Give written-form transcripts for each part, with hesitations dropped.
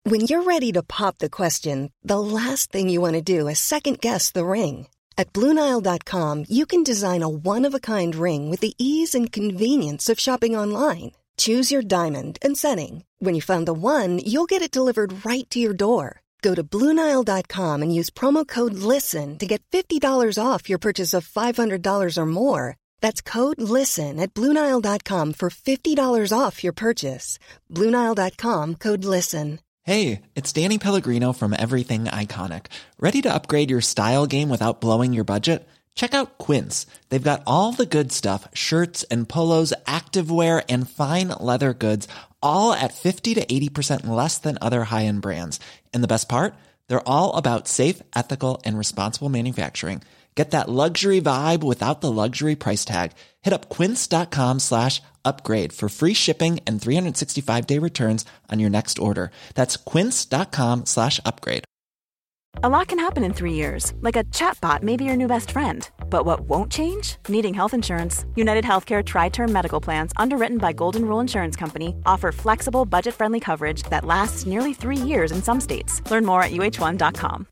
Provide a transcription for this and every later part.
When you're ready to pop the question, the last thing you want to do is second-guess the ring. At BlueNile.com, you can design a one-of-a-kind ring with the ease and convenience of shopping online. Choose your diamond and setting. When you find the one, you'll get it delivered right to your door. Go to BlueNile.com and use promo code LISTEN to get $50 off your purchase of $500 or more. That's code LISTEN at BlueNile.com for $50 off your purchase. BlueNile.com, code LISTEN. Hey, it's Danny Pellegrino from Everything Iconic. Ready to upgrade your style game without blowing your budget? Check out Quince. They've got all the good stuff, shirts and polos, activewear, and fine leather goods, all at 50 to 80% less than other high-end brands. And the best part? They're all about safe, ethical, and responsible manufacturing. Get that luxury vibe without the luxury price tag. Hit up quince.com/upgrade for free shipping and 365-day returns on your next order. That's quince.com/upgrade. A lot can happen in 3 years, like a chatbot may be your new best friend. But what won't change? Needing health insurance. United Healthcare Tri-Term Medical Plans, underwritten by Golden Rule Insurance Company, offer flexible, budget-friendly coverage that lasts nearly 3 years in some states. Learn more at uh1.com.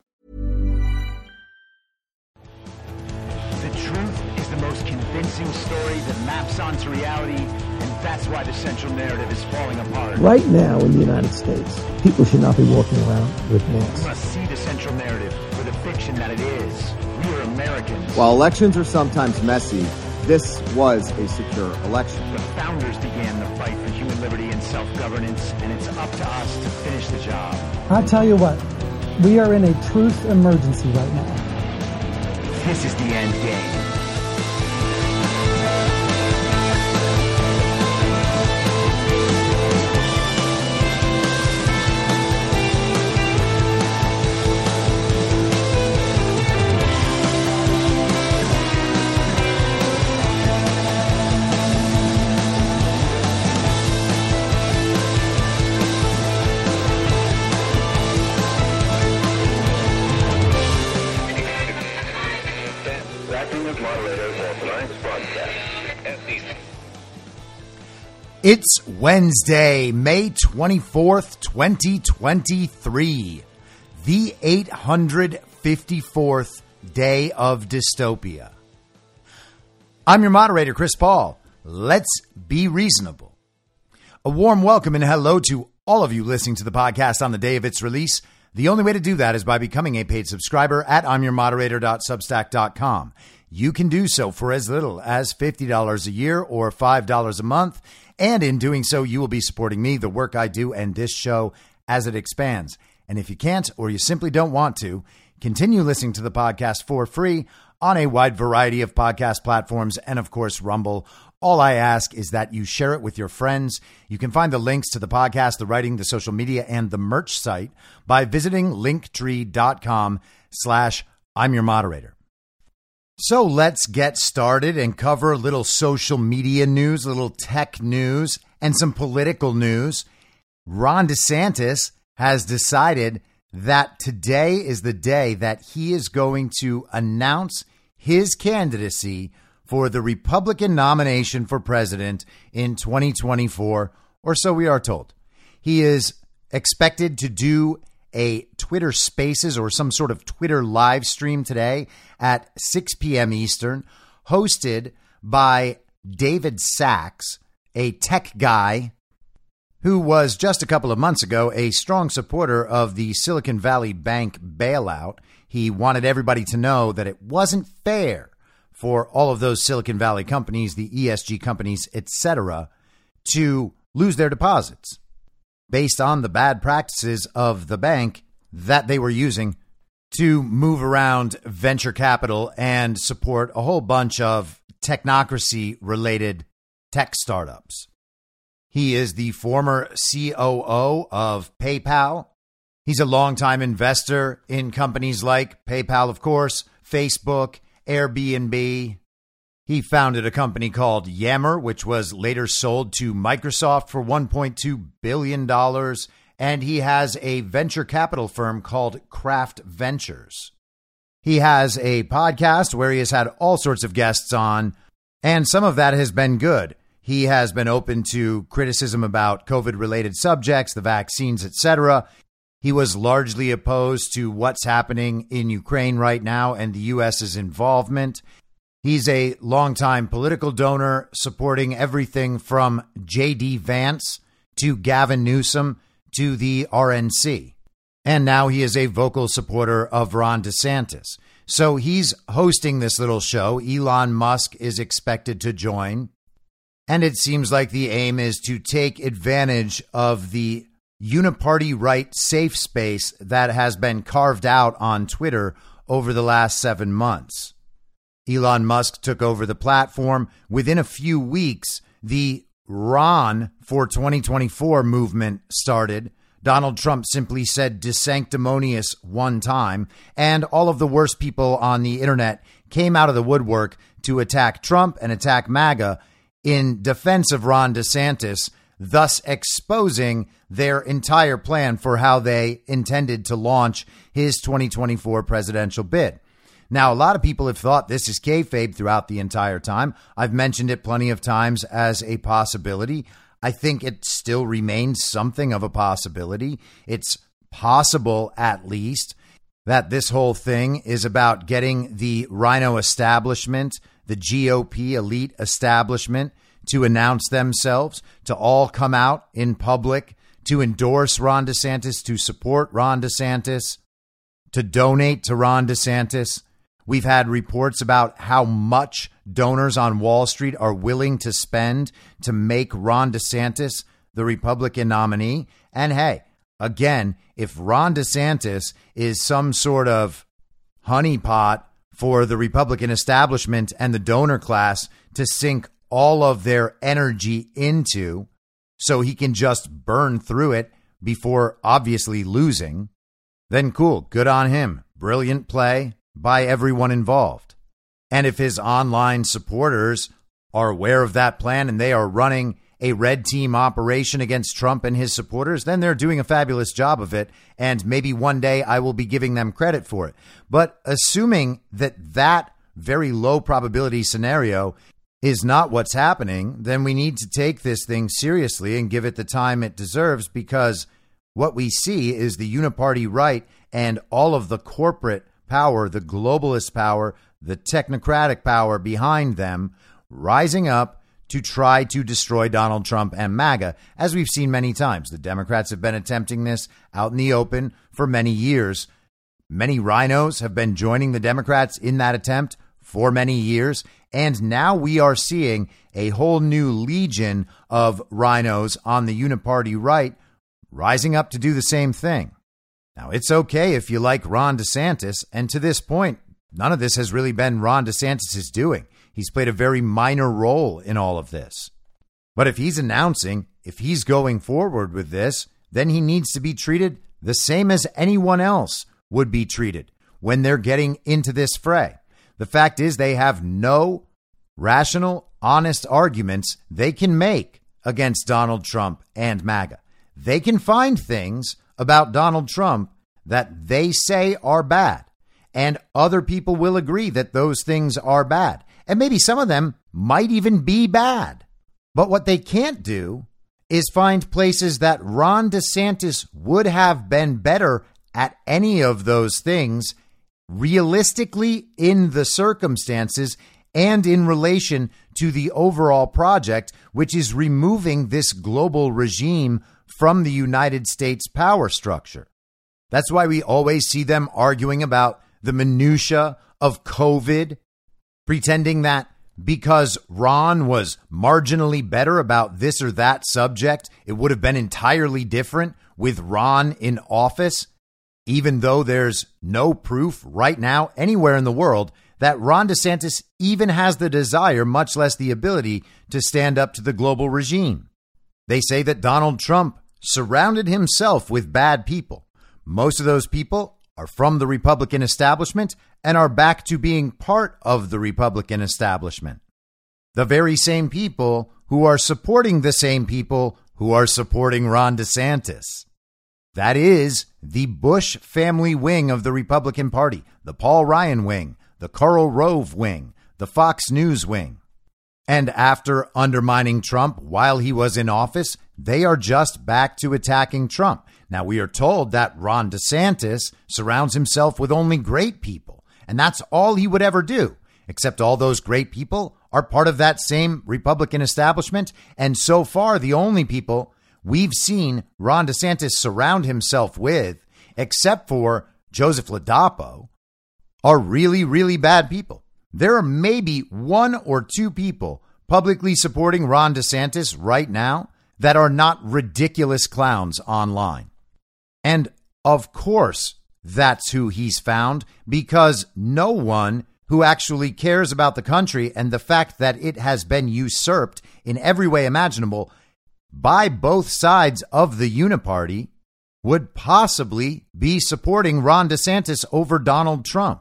The truth is the most convincing story that maps onto reality, and that's why the central narrative is falling apart. Right now in the United States, people should not be walking around with masks. We must see the central narrative for the fiction that it is. We are Americans. While elections are sometimes messy, this was a secure election. The founders began the fight for human liberty and self-governance, and it's up to us to finish the job. I'll tell you what, we are in a truth emergency right now. This is the end game. It's Wednesday, May 24th, 2023, the 854th day of dystopia. I'm your moderator, Chris Paul. Let's be reasonable. A warm welcome and hello to all of you listening to the podcast on the day of its release. The only way to do that is by becoming a paid subscriber at imyourmoderator.substack.com. You can do so for as little as $50 a year or $5 a month. And in doing so, you will be supporting me, the work I do, and this show as it expands. And if you can't, or you simply don't want to, continue listening to the podcast for free on a wide variety of podcast platforms and, of course, Rumble. All I ask is that you share it with your friends. You can find the links to the podcast, the writing, the social media, and the merch site by visiting linktree.com/I'mYourModerator. So let's get started and cover a little social media news, a little tech news, and some political news. Ron DeSantis has decided that today is the day that he is going to announce his candidacy for the Republican nomination for president in 2024, or so we are told. He is expected to do a Twitter Spaces or some sort of Twitter live stream today at 6 p.m. Eastern, hosted by David Sachs, a tech guy who was just a couple of months ago a strong supporter of the Silicon Valley Bank bailout. He wanted everybody to know that it wasn't fair for all of those Silicon Valley companies, the ESG companies, etc., to lose their deposits based on the bad practices of the bank that they were using to move around venture capital and support a whole bunch of technocracy-related tech startups. He is the former COO of PayPal. He's a longtime investor in companies like PayPal, of course, Facebook, Airbnb. He founded a company called Yammer, which was later sold to Microsoft for $1.2 billion. And he has a venture capital firm called Craft Ventures. He has a podcast where he has had all sorts of guests on, and some of that has been good. He has been open to criticism about COVID-related subjects, the vaccines, etc. He was largely opposed to what's happening in Ukraine right now and the U.S.'s involvement. He's a longtime political donor supporting everything from J.D. Vance to Gavin Newsom to the RNC. And now he is a vocal supporter of Ron DeSantis. So he's hosting this little show. Elon Musk is expected to join. And it seems like the aim is to take advantage of the uniparty right safe space that has been carved out on Twitter over the last 7 months. Elon Musk took over the platform. Within a few weeks, the Ron for 2024 movement started. Donald Trump simply said "desanctimonious" one time, and all of the worst people on the internet came out of the woodwork to attack Trump and attack MAGA in defense of Ron DeSantis, thus exposing their entire plan for how they intended to launch his 2024 presidential bid. Now, a lot of people have thought this is kayfabe throughout the entire time. I've mentioned it plenty of times as a possibility. I think it still remains something of a possibility. It's possible, at least, that this whole thing is about getting the Rhino establishment, the GOP elite establishment, to announce themselves, to all come out in public, to endorse Ron DeSantis, to support Ron DeSantis, to donate to Ron DeSantis. We've had reports about how much donors on Wall Street are willing to spend to make Ron DeSantis the Republican nominee. And hey, again, if Ron DeSantis is some sort of honeypot for the Republican establishment and the donor class to sink all of their energy into so he can just burn through it before obviously losing, then cool, good on him. Brilliant play by everyone involved. And if his online supporters are aware of that plan and they are running a red team operation against Trump and his supporters, then they're doing a fabulous job of it. And maybe one day I will be giving them credit for it. But assuming that that very low probability scenario is not what's happening, then we need to take this thing seriously and give it the time it deserves, because what we see is the uniparty right and all of the corporate power, the globalist power, the technocratic power behind them rising up to try to destroy Donald Trump and MAGA, as we've seen many times. The Democrats have been attempting this out in the open for many years. Many rhinos have been joining the Democrats in that attempt for many years. And now we are seeing a whole new legion of rhinos on the uniparty right rising up to do the same thing. Now, it's okay if you like Ron DeSantis, and to this point, none of this has really been Ron DeSantis' doing. He's played a very minor role in all of this. But if he's announcing, if he's going forward with this, then he needs to be treated the same as anyone else would be treated when they're getting into this fray. The fact is, they have no rational, honest arguments they can make against Donald Trump and MAGA. They can find things about Donald Trump that they say are bad, and other people will agree that those things are bad. And maybe some of them might even be bad. But what they can't do is find places that Ron DeSantis would have been better at any of those things, realistically, in the circumstances and in relation to the overall project, which is removing this global regime from the United States power structure. That's why we always see them arguing about the minutia of COVID, pretending that because Ron was marginally better about this or that subject, it would have been entirely different with Ron in office, even though there's no proof right now anywhere in the world that Ron DeSantis even has the desire, much less the ability, to stand up to the global regime. They say that Donald Trump surrounded himself with bad people. Most of those people are from the Republican establishment and are back to being part of the Republican establishment. The very same people who are supporting the same people who are supporting Ron DeSantis. That is the Bush family wing of the Republican Party, the Paul Ryan wing, the Karl Rove wing, the Fox News wing. And after undermining Trump while he was in office, they are just back to attacking Trump. Now, we are told that Ron DeSantis surrounds himself with only great people, and that's all he would ever do, except all those great people are part of that same Republican establishment. And so far, the only people we've seen Ron DeSantis surround himself with, except for Joseph Ladapo, are really, really bad people. There are maybe one or two people publicly supporting Ron DeSantis right now that are not ridiculous clowns online. And of course, that's who he's found, because no one who actually cares about the country and the fact that it has been usurped in every way imaginable by both sides of the uniparty would possibly be supporting Ron DeSantis over Donald Trump.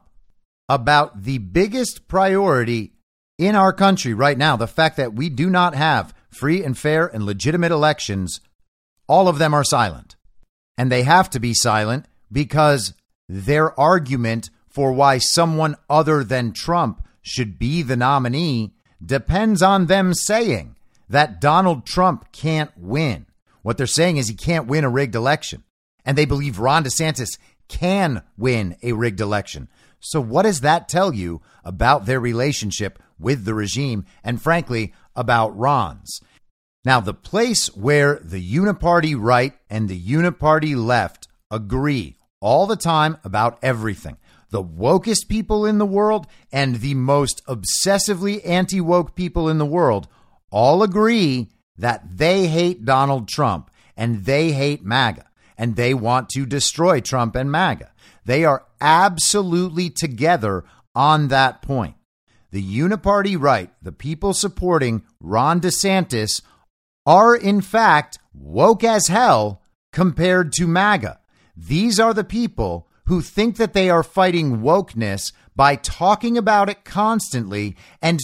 About the biggest priority in our country right now, the fact that we do not have free and fair and legitimate elections, all of them are silent. And they have to be silent because their argument for why someone other than Trump should be the nominee depends on them saying that Donald Trump can't win. What they're saying is he can't win a rigged election. And they believe Ron DeSantis can win a rigged election. So what does that tell you about their relationship with the regime and, frankly, about Ron's? Now, the place where the uniparty right and the uniparty left agree all the time about everything, the wokest people in the world and the most obsessively anti-woke people in the world all agree that they hate Donald Trump and they hate MAGA and they want to destroy Trump and MAGA. They are absolutely together on that point. The uniparty right, the people supporting Ron DeSantis, are in fact woke as hell compared to MAGA. These are the people who think that they are fighting wokeness by talking about it constantly and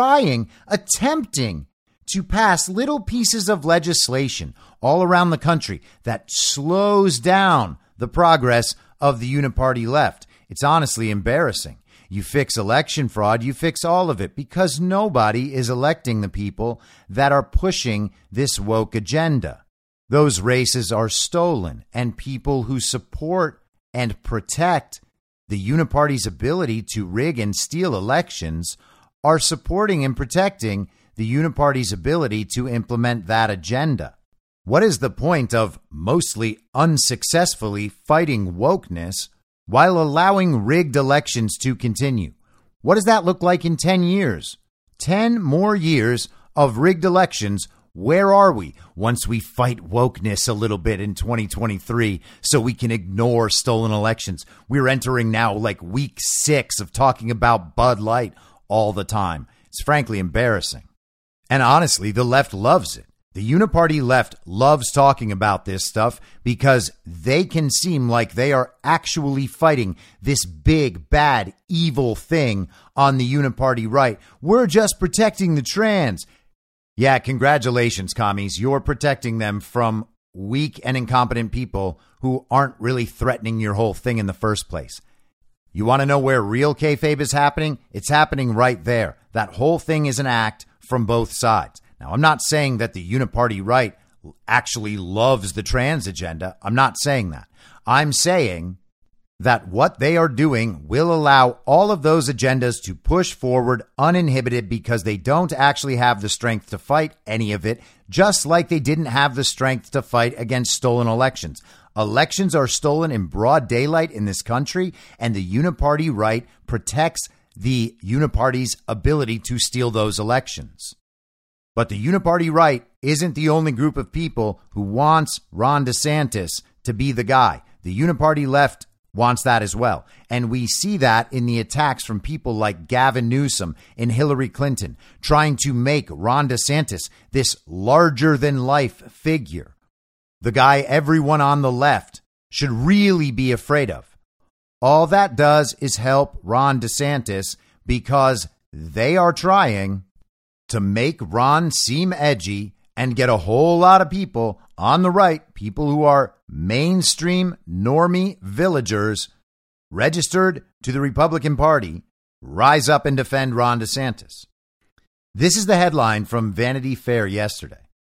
attempting to pass little pieces of legislation all around the country that slows down the progress of the uniparty left. It's honestly embarrassing. You fix election fraud, you fix all of it, because nobody is electing the people that are pushing this woke agenda. Those races are stolen, and people who support and protect the uniparty's ability to rig and steal elections are supporting and protecting the uniparty's ability to implement that agenda. What is the point of mostly unsuccessfully fighting wokeness while allowing rigged elections to continue? What does that look like in 10 years? 10 more years of rigged elections. Where are we once we fight wokeness a little bit in 2023 so we can ignore stolen elections? We're entering now like week 6 of talking about Bud Light all the time. It's frankly embarrassing. And honestly, the left loves it. The uniparty left loves talking about this stuff because they can seem like they are actually fighting this big, bad, evil thing on the uniparty right. We're just protecting the trans. Yeah, congratulations, commies. You're protecting them from weak and incompetent people who aren't really threatening your whole thing in the first place. You want to know where real kayfabe is happening? It's happening right there. That whole thing is an act from both sides. Now, I'm not saying that the uniparty right actually loves the trans agenda. I'm not saying that. I'm saying that what they are doing will allow all of those agendas to push forward uninhibited because they don't actually have the strength to fight any of it, just like they didn't have the strength to fight against stolen elections. Elections are stolen in broad daylight in this country, and the uniparty right protects the uniparty's ability to steal those elections. But the uniparty right isn't the only group of people who wants Ron DeSantis to be the guy. The uniparty left wants that as well. And we see that in the attacks from people like Gavin Newsom and Hillary Clinton, trying to make Ron DeSantis this larger-than-life figure, the guy everyone on the left should really be afraid of. All that does is help Ron DeSantis because they are trying to make Ron seem edgy and get a whole lot of people on the right, people who are mainstream normie villagers registered to the Republican Party, rise up and defend Ron DeSantis. This is the headline from Vanity Fair yesterday.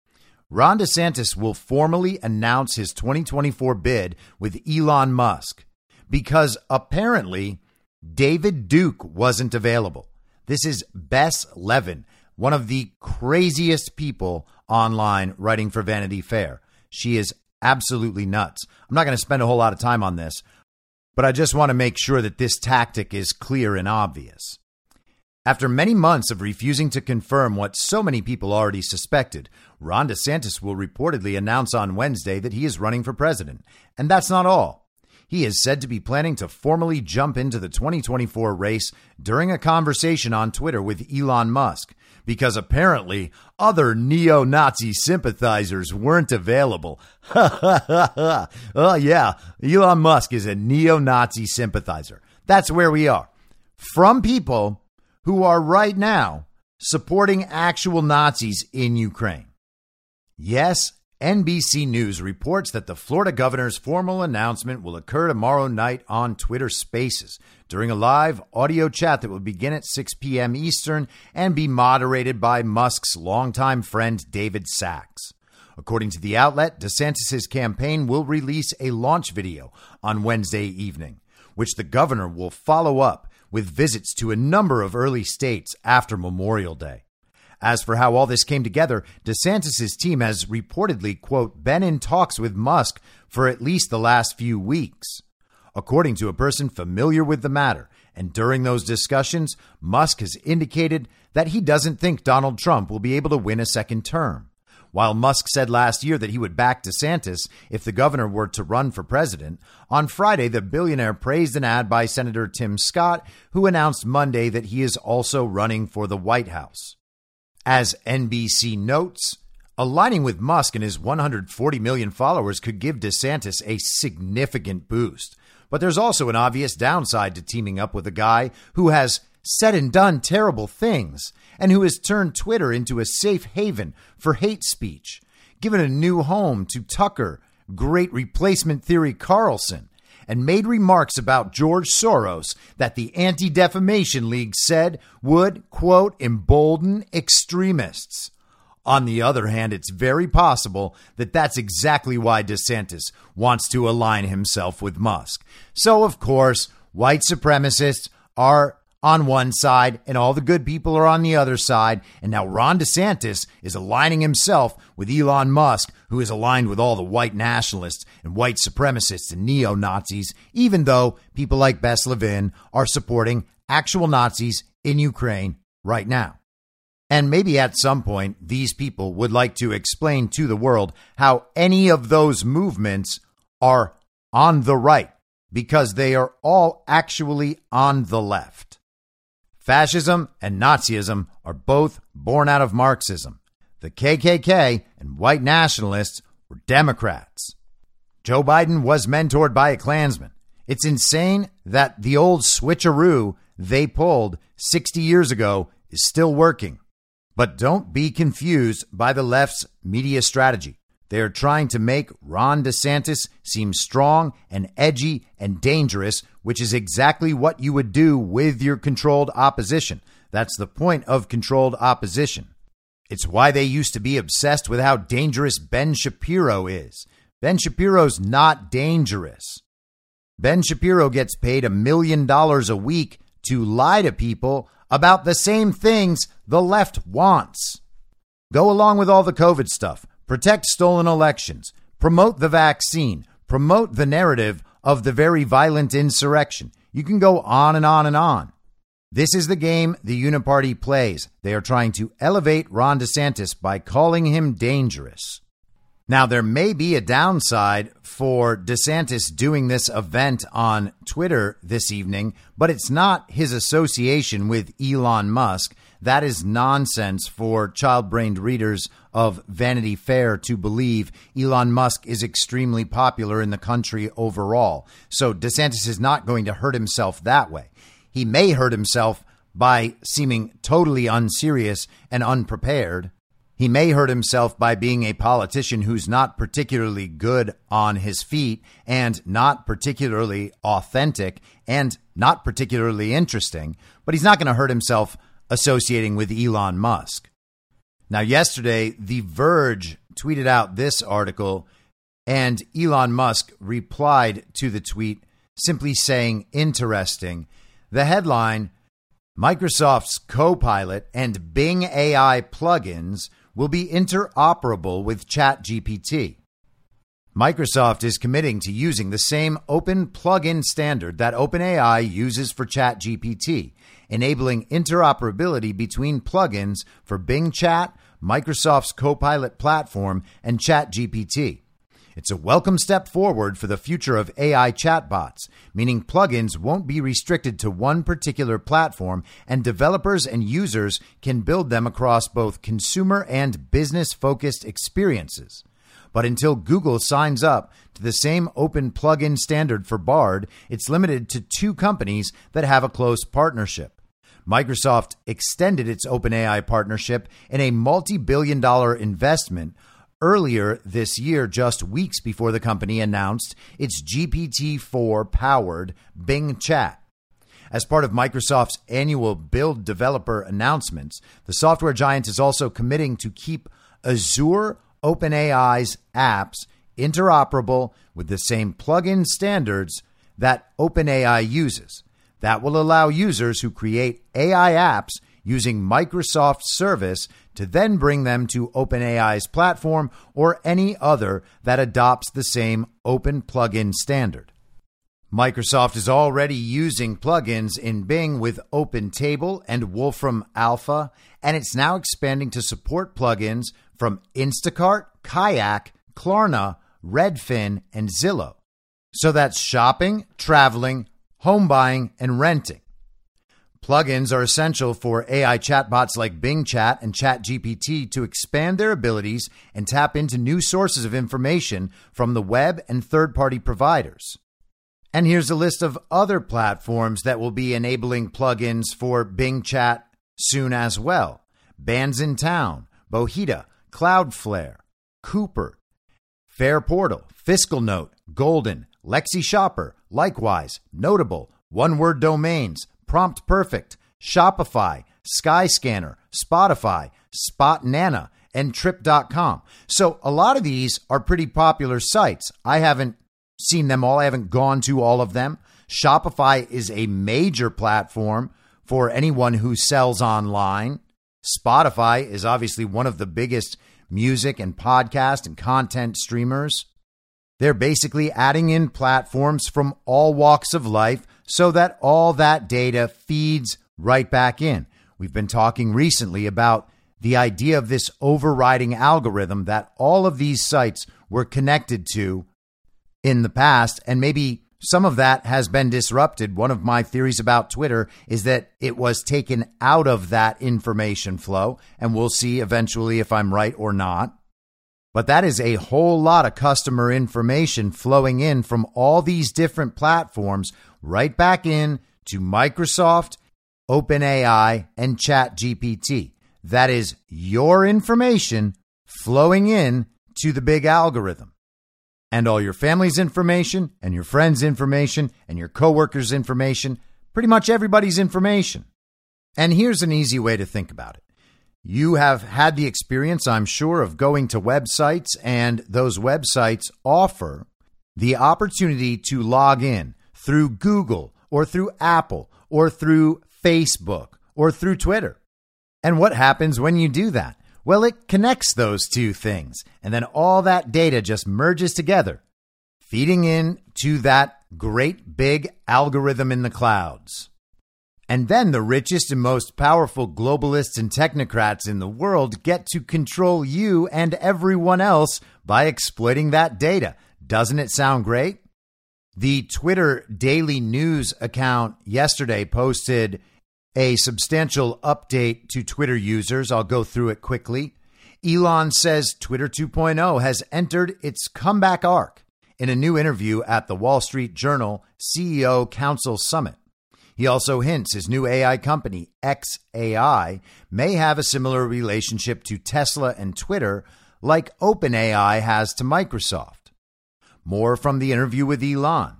Ron DeSantis will formally announce his 2024 bid with Elon Musk because apparently David Duke wasn't available. This is Bess Levin, one of the craziest people online writing for Vanity Fair. She is absolutely nuts. I'm not going to spend a whole lot of time on this, but I just want to make sure that this tactic is clear and obvious. After many months of refusing to confirm what so many people already suspected, Ron DeSantis will reportedly announce on Wednesday that he is running for president. And that's not all. He is said to be planning to formally jump into the 2024 race during a conversation on Twitter with Elon Musk, because apparently other neo-Nazi sympathizers weren't available. Oh, yeah, Elon Musk is a neo-Nazi sympathizer. That's where we are. From people who are right now supporting actual Nazis in Ukraine. Yes, NBC News reports that the Florida governor's formal announcement will occur tomorrow night on Twitter Spaces during a live audio chat that will begin at 6 p.m. Eastern and be moderated by Musk's longtime friend David Sachs. According to the outlet, DeSantis' campaign will release a launch video on Wednesday evening, which the governor will follow up with visits to a number of early states after Memorial Day. As for how all this came together, DeSantis' team has reportedly, quote, been in talks with Musk for at least the last few weeks. According to a person familiar with the matter, and during those discussions, Musk has indicated that he doesn't think Donald Trump will be able to win a second term. While Musk said last year that he would back DeSantis if the governor were to run for president, on Friday, the billionaire praised an ad by Senator Tim Scott, who announced Monday that he is also running for the White House. As NBC notes, aligning with Musk and his 140 million followers could give DeSantis a significant boost. But there's also an obvious downside to teaming up with a guy who has said and done terrible things and who has turned Twitter into a safe haven for hate speech, given a new home to Tucker, great replacement theory Carlson, and made remarks about George Soros that the Anti-Defamation League said would, quote, embolden extremists. On the other hand, it's very possible that that's exactly why DeSantis wants to align himself with Musk. So, of course, white supremacists are on one side and all the good people are on the other side. And now Ron DeSantis is aligning himself with Elon Musk, who is aligned with all the white nationalists and white supremacists and neo-Nazis, even though people like Bess Levin are supporting actual Nazis in Ukraine right now. And maybe at some point, these people would like to explain to the world how any of those movements are on the right, because they are all actually on the left. Fascism and Nazism are both born out of Marxism. The KKK and white nationalists were Democrats. Joe Biden was mentored by a Klansman. It's insane that the old switcheroo they pulled 60 years ago is still working. But don't be confused by the left's media strategy. They are trying to make Ron DeSantis seem strong and edgy and dangerous, which is exactly what you would do with your controlled opposition. That's the point of controlled opposition. It's why they used to be obsessed with how dangerous Ben Shapiro is. Ben Shapiro's not dangerous. Ben Shapiro gets paid $1 million a week to lie to people about the same things the left wants. Go along with all the COVID stuff. Protect stolen elections, promote the vaccine, promote the narrative of the very violent insurrection. You can go on and on and on. This is the game the Uniparty plays. They are trying to elevate Ron DeSantis by calling him dangerous. Now, there may be a downside for DeSantis doing this event on Twitter this evening, but it's not his association with Elon Musk. That is nonsense for child-brained readers of Vanity Fair to believe. Elon Musk is extremely popular in the country overall. So DeSantis is not going to hurt himself that way. He may hurt himself by seeming totally unserious and unprepared. He may hurt himself by being a politician who's not particularly good on his feet and not particularly authentic and not particularly interesting, but he's not going to hurt himself associating with Elon Musk. Now, yesterday, The Verge tweeted out this article, and Elon Musk replied to the tweet simply saying, interesting. The headline, Microsoft's Copilot and Bing AI plugins will be interoperable with ChatGPT. Microsoft is committing to using the same open plugin standard that OpenAI uses for ChatGPT, enabling interoperability between plugins for Bing Chat, Microsoft's Copilot platform, and ChatGPT. It's a welcome step forward for the future of AI chatbots, meaning plugins won't be restricted to one particular platform, and developers and users can build them across both consumer and business-focused experiences. But until Google signs up to the same open plugin standard for Bard, it's limited to 2 companies that have a close partnership. Microsoft extended its OpenAI partnership in a multi-billion-dollar investment earlier this year, just weeks before the company announced its GPT-4-powered Bing Chat. As part of Microsoft's annual Build developer announcements, the software giant is also committing to keep Azure OpenAI's apps interoperable with the same plugin standards that OpenAI uses. That will allow users who create AI apps using Microsoft's service to then bring them to OpenAI's platform or any other that adopts the same open plugin standard. Microsoft is already using plugins in Bing with OpenTable and Wolfram Alpha, and it's now expanding to support plugins from Instacart, Kayak, Klarna, Redfin, and Zillow. So that's shopping, traveling, home buying, and renting. Plugins are essential for AI chatbots like Bing Chat and ChatGPT to expand their abilities and tap into new sources of information from the web and third-party providers. And here's a list of other platforms that will be enabling plugins for Bing Chat soon as well. Bands in Town, Bohida, Cloudflare, Cooper, Fairportal, Fiscal Note, Golden, Lexi Shopper, Likewise, Notable, One Word Domains, Prompt Perfect, Shopify, Skyscanner, Spotify, Spotnana, and Trip.com. So a lot of these are pretty popular sites. I haven't seen them all. I haven't gone to all of them. Shopify is a major platform for anyone who sells online. Spotify is obviously one of the biggest music and podcast and content streamers. They're basically adding in platforms from all walks of life so that all that data feeds right back in. We've been talking recently about the idea of this overriding algorithm that all of these sites were connected to in the past, and maybe some of that has been disrupted. One of my theories about Twitter is that it was taken out of that information flow, and we'll see eventually if I'm right or not. But that is a whole lot of customer information flowing in from all these different platforms right back in to Microsoft, OpenAI, and ChatGPT. That is your information flowing in to the big algorithm. And all your family's information and your friends' information and your coworkers' information, pretty much everybody's information. And here's an easy way to think about it. You have had the experience, I'm sure, of going to websites, and those websites offer the opportunity to log in through Google or through Apple or through Facebook or through Twitter. And what happens when you do that? Well, it connects those two things, and then all that data just merges together, feeding in to that great big algorithm in the clouds. And then the richest and most powerful globalists and technocrats in the world get to control you and everyone else by exploiting that data. Doesn't it sound great? The Twitter Daily News account yesterday posted a substantial update to Twitter users. I'll go through it quickly. Elon says Twitter 2.0 has entered its comeback arc in a new interview at the Wall Street Journal CEO Council Summit. He also hints his new AI company, xAI, may have a similar relationship to Tesla and Twitter like OpenAI has to Microsoft. More from the interview with Elon.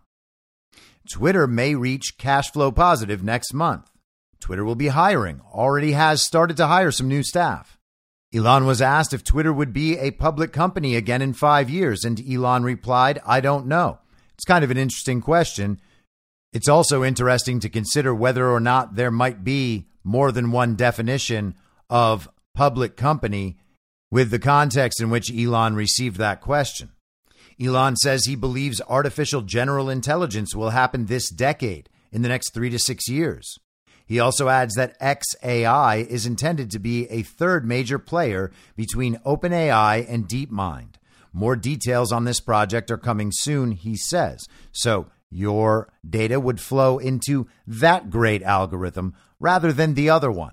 Twitter may reach cash flow positive next month. Twitter will be hiring, already has started to hire some new staff. Elon was asked if Twitter would be a public company again in 5 years, and Elon replied, "I don't know." It's kind of an interesting question. It's also interesting to consider whether or not there might be more than one definition of public company with the context in which Elon received that question. Elon says he believes artificial general intelligence will happen this decade, in the next 3 to 6 years. He also adds that xAI is intended to be a third major player between OpenAI and DeepMind. More details on this project are coming soon, he says. So your data would flow into that great algorithm rather than the other one.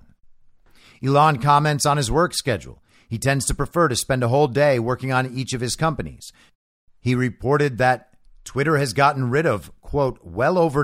Elon comments on his work schedule. He tends to prefer to spend a whole day working on each of his companies. He reported that Twitter has gotten rid of, quote, well over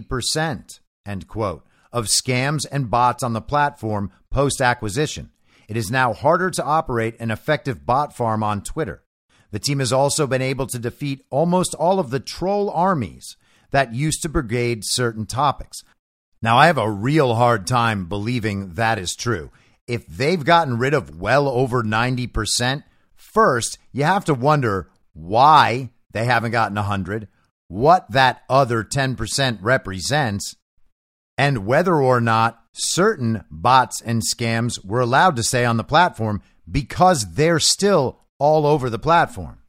90%, end quote, of scams and bots on the platform post-acquisition. It is now harder to operate an effective bot farm on Twitter. The team has also been able to defeat almost all of the troll armies that used to brigade certain topics. Now, I have a real hard time believing that is true. If they've gotten rid of well over 90%, first, you have to wonder why they haven't gotten 100, what that other 10% represents, and whether or not certain bots and scams were allowed to stay on the platform because they're still all over the platform.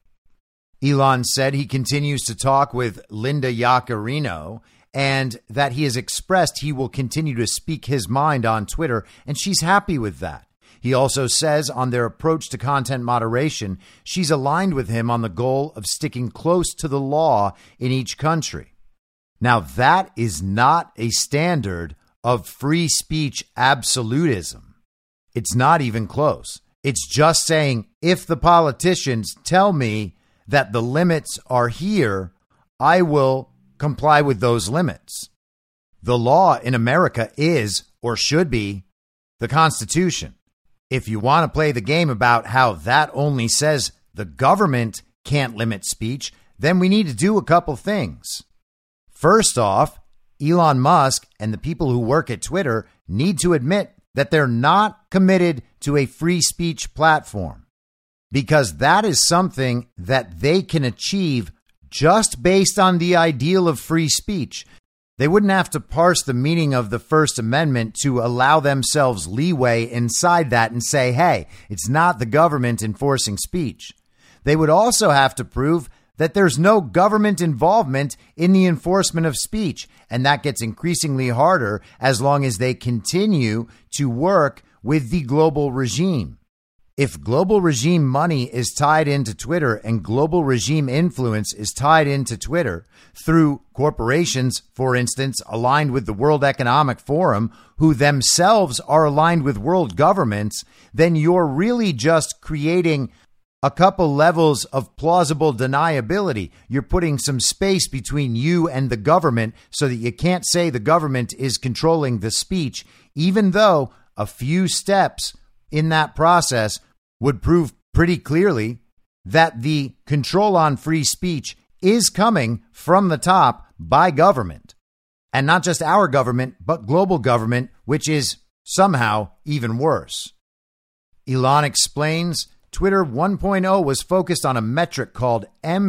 Elon said he continues to talk with Linda Yaccarino and that he has expressed he will continue to speak his mind on Twitter, and she's happy with that. He also says on their approach to content moderation, she's aligned with him on the goal of sticking close to the law in each country. Now, that is not a standard of free speech absolutism. It's not even close. It's just saying, if the politicians tell me that the limits are here, I will comply with those limits. The law in America is, or should be, the Constitution. If you want to play the game about how that only says the government can't limit speech, then we need to do a couple things. First off, Elon Musk and the people who work at Twitter need to admit that they're not committed to a free speech platform, because that is something that they can achieve just based on the ideal of free speech. They wouldn't have to parse the meaning of the First Amendment to allow themselves leeway inside that and say, hey, it's not the government enforcing speech. They would also have to prove that there's no government involvement in the enforcement of speech. And that gets increasingly harder as long as they continue to work with the global regime. If global regime money is tied into Twitter and global regime influence is tied into Twitter through corporations, for instance, aligned with the World Economic Forum, who themselves are aligned with world governments, then you're really just creating a couple levels of plausible deniability. You're putting some space between you and the government so that you can't say the government is controlling the speech, even though a few steps in that process would prove pretty clearly that the control on free speech is coming from the top by government. And not just our government, but global government, which is somehow even worse. Elon explains Twitter 1.0 was focused on a metric called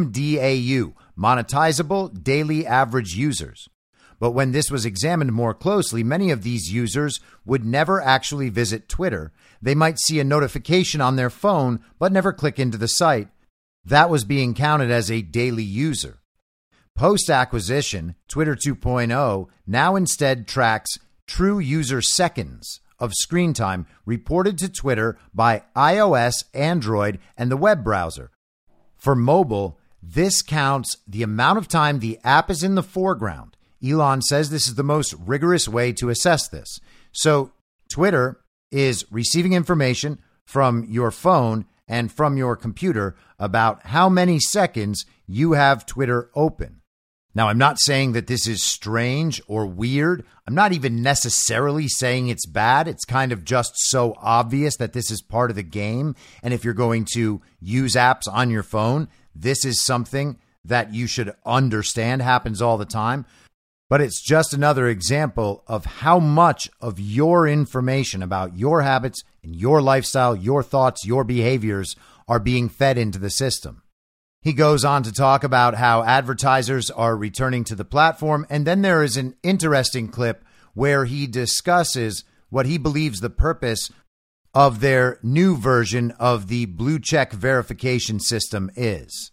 MDAU, monetizable daily average users. But when this was examined more closely, many of these users would never actually visit Twitter. They might see a notification on their phone, but never click into the site. That was being counted as a daily user. Post-acquisition, Twitter 2.0 now instead tracks true user seconds of screen time reported to Twitter by iOS, Android, and the web browser. For mobile, this counts the amount of time the app is in the foreground. Elon says this is the most rigorous way to assess this. So Twitter is receiving information from your phone and from your computer about how many seconds you have Twitter open. Now, I'm not saying that this is strange or weird. I'm not even necessarily saying it's bad. It's kind of just so obvious that this is part of the game. And if you're going to use apps on your phone, this is something that you should understand happens all the time. but it's just another example of how much of your information about your habits and your lifestyle, your thoughts, your behaviors are being fed into the system. He goes on to talk about how advertisers are returning to the platform, and then there is an interesting clip where he discusses what he believes the purpose of their new version of the blue check verification system is.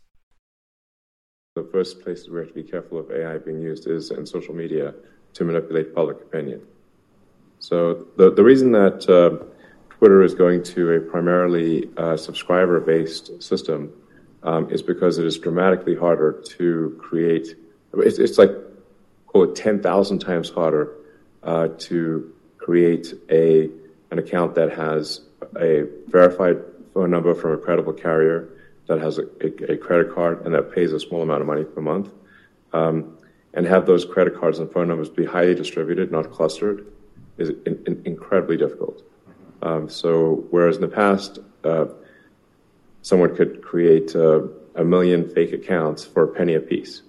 The first place we have to be careful of AI being used is in social media to manipulate public opinion. So the reason that Twitter is going to a primarily subscriber-based system is because it is dramatically harder to create. It's like, call it 10,000 times harder to create an account that has a verified phone number from a credible carrier, that has a credit card, and that pays a small amount of money per month, and have those credit cards and phone numbers be highly distributed, not clustered, is incredibly difficult. So whereas in the past, someone could create a million fake accounts for a penny apiece,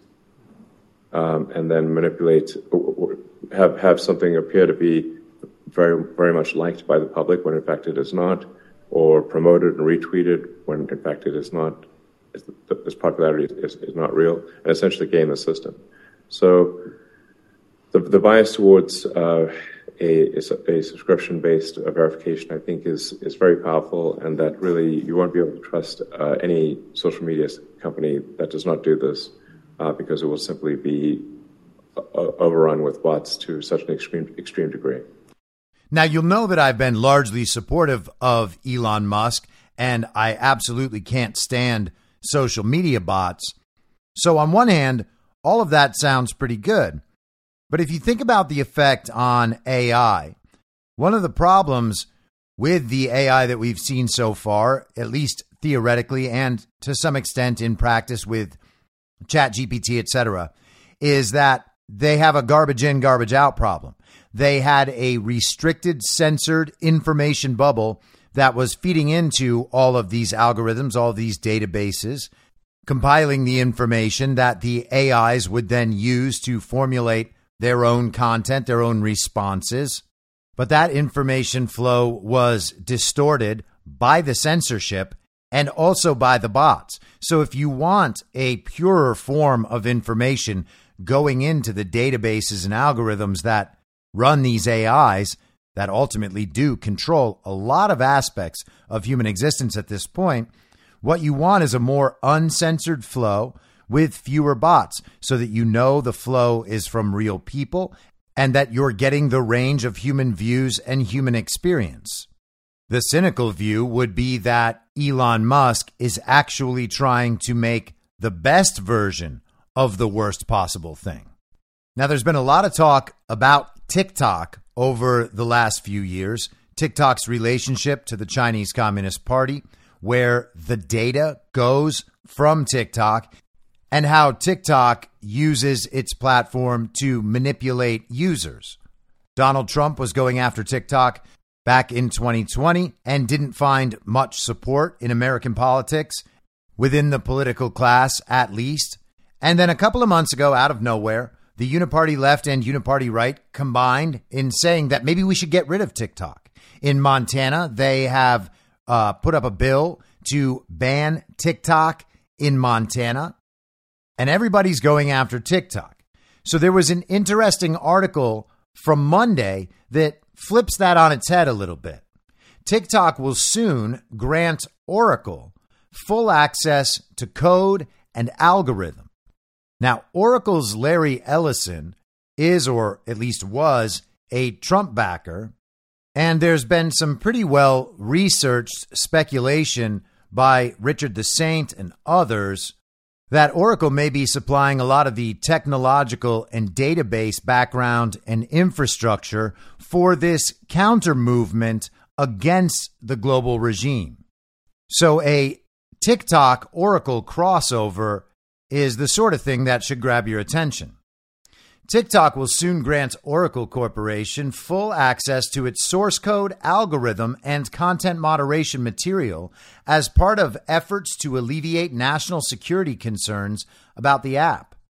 and then manipulate, have something appear to be very, very much liked by the public when in fact it is not, or promoted and retweeted when in fact it is not. This popularity is not real, and essentially game the system. So the bias towards a subscription-based verification, I think, is very powerful, and that really you won't be able to trust any social media company that does not do this, because it will simply be overrun with bots to such an extreme degree. Now, you'll know that I've been largely supportive of Elon Musk, and I absolutely can't stand social media bots. So on one hand, all of that sounds pretty good. But if you think about the effect on AI, one of the problems with the AI that we've seen so far, at least theoretically and to some extent in practice with ChatGPT, etc., is that they have a garbage in, garbage out problem. They had a restricted, censored information bubble that was feeding into all of these algorithms, all of these databases, compiling the information that the AIs would then use to formulate their own content, their own responses. But that information flow was distorted by the censorship and also by the bots. So if you want a purer form of information going into the databases and algorithms that run these AIs that ultimately do control a lot of aspects of human existence at this point, what you want is a more uncensored flow with fewer bots so that you know the flow is from real people and that you're getting the range of human views and human experience. The cynical view would be that Elon Musk is actually trying to make the best version of the worst possible thing. Now, there's been a lot of talk about TikTok over the last few years, TikTok's relationship to the Chinese Communist Party, where the data goes from TikTok, and how TikTok uses its platform to manipulate users. Donald Trump was going after TikTok back in 2020 and didn't find much support in American politics, within the political class at least. And then a couple of months ago, out of nowhere, the Uniparty left and Uniparty right combined in saying that maybe we should get rid of TikTok. In Montana, they have put up a bill to ban TikTok in Montana, and everybody's going after TikTok. So there was an interesting article from Monday that flips that on its head a little bit. TikTok will soon grant Oracle full access to code and algorithm. Now, Oracle's Larry Ellison is, or at least was, a Trump backer, and there's been some pretty well researched speculation by Richard the Saint and others that Oracle may be supplying a lot of the technological and database background and infrastructure for this counter movement against the global regime. So a TikTok Oracle crossover is the sort of thing that should grab your attention. TikTok will soon grant Oracle Corporation full access to its source code, algorithm, and content moderation material as part of efforts to alleviate national security concerns about the app.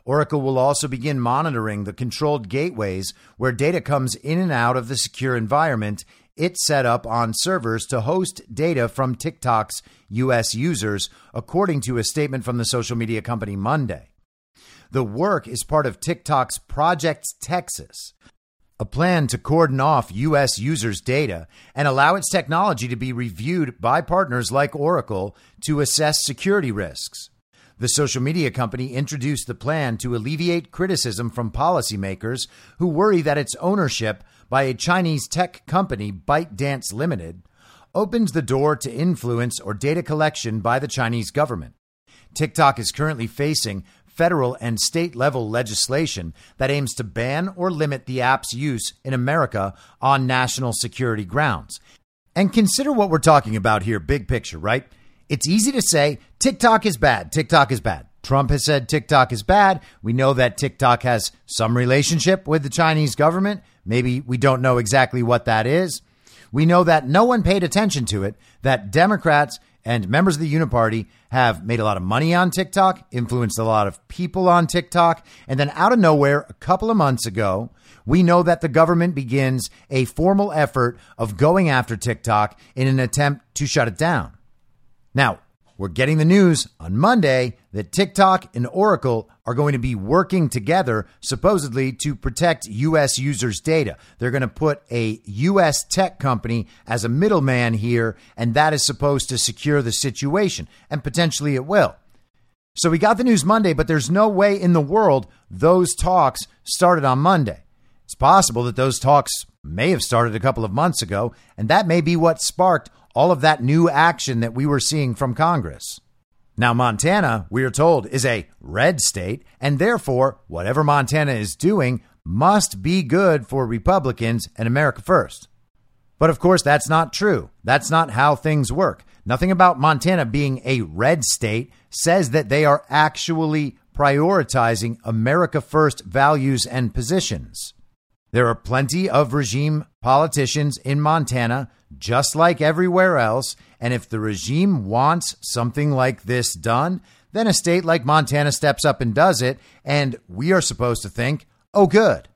Oracle will also begin monitoring the controlled gateways where data comes in and out of the secure environment it's set up on servers to host data from TikTok's U.S. users, according to a statement from the social media company Monday. The work is part of TikTok's Project Texas, a plan to cordon off U.S. users' data and allow its technology to be reviewed by partners like Oracle to assess security risks. The social media company introduced the plan to alleviate criticism from policymakers who worry that its ownership by a Chinese tech company, ByteDance Limited, opens the door to influence or data collection by the Chinese government. TikTok is currently facing federal and state-level legislation that aims to ban or limit the app's use in America on national security grounds. And consider what we're talking about here, big picture, right? It's easy to say TikTok is bad. TikTok is bad. Trump has said TikTok is bad. We know that TikTok has some relationship with the Chinese government. Maybe we don't know exactly what that is. We know that no one paid attention to it, that Democrats and members of the Uniparty have made a lot of money on TikTok, influenced a lot of people on TikTok. And then out of nowhere, a couple of months ago, we know that the government begins a formal effort of going after TikTok in an attempt to shut it down. Now, we're getting the news on Monday that TikTok and Oracle are going to be working together, supposedly to protect U.S. users' data. They're going to put a U.S. tech company as a middleman here, and that is supposed to secure the situation, and potentially it will. So we got the news Monday, but there's no way in the world those talks started on Monday. It's possible that those talks may have started a couple of months ago, and that may be what sparked all of that new action that we were seeing from Congress. Now, Montana, we are told, is a red state, and therefore, whatever Montana is doing must be good for Republicans and America First. But of course, that's not true. That's not how things work. Nothing about Montana being a red state says that they are actually prioritizing America First values and positions. There are plenty of regime politicians in Montana, just like everywhere else. And if the regime wants something like this done, then a state like Montana steps up and does it. And we are supposed to think, oh, good.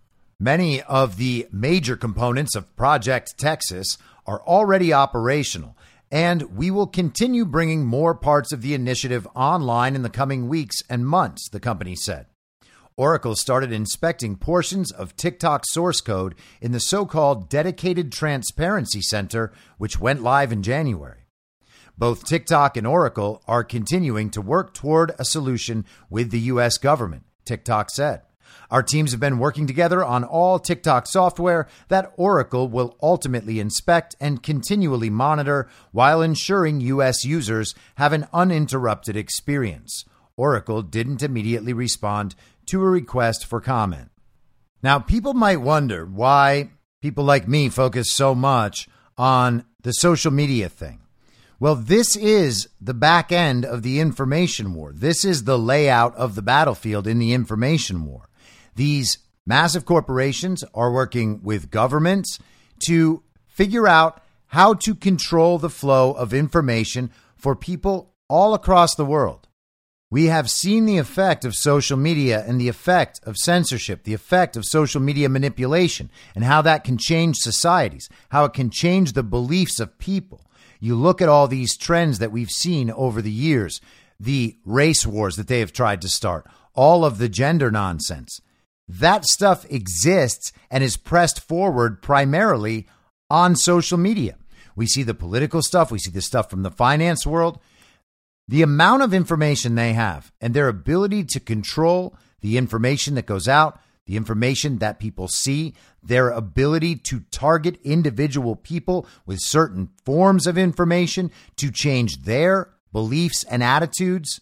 Many of the major components of Project Texas are already operational, and we will continue bringing more parts of the initiative online in the coming weeks and months, the company said. Oracle started inspecting portions of TikTok source code in the so-called Dedicated Transparency Center, which went live in January. Both TikTok and Oracle are continuing to work toward a solution with the U.S. government, TikTok said. Our teams have been working together on all TikTok software that Oracle will ultimately inspect and continually monitor while ensuring U.S. users have an uninterrupted experience. Oracle didn't immediately respond to a request for comment. Now, people might wonder why people like me focus so much on the social media thing. Well, this is the back end of the information war. This is the layout of the battlefield in the information war. These massive corporations are working with governments to figure out how to control the flow of information for people all across the world. We have seen the effect of social media and the effect of censorship, the effect of social media manipulation, and how that can change societies, how it can change the beliefs of people. You look at all these trends that we've seen over the years, the race wars that they have tried to start, all of the gender nonsense. That stuff exists and is pressed forward primarily on social media. We see the political stuff. We see the stuff from the finance world. The amount of information they have and their ability to control the information that goes out, the information that people see, their ability to target individual people with certain forms of information to change their beliefs and attitudes.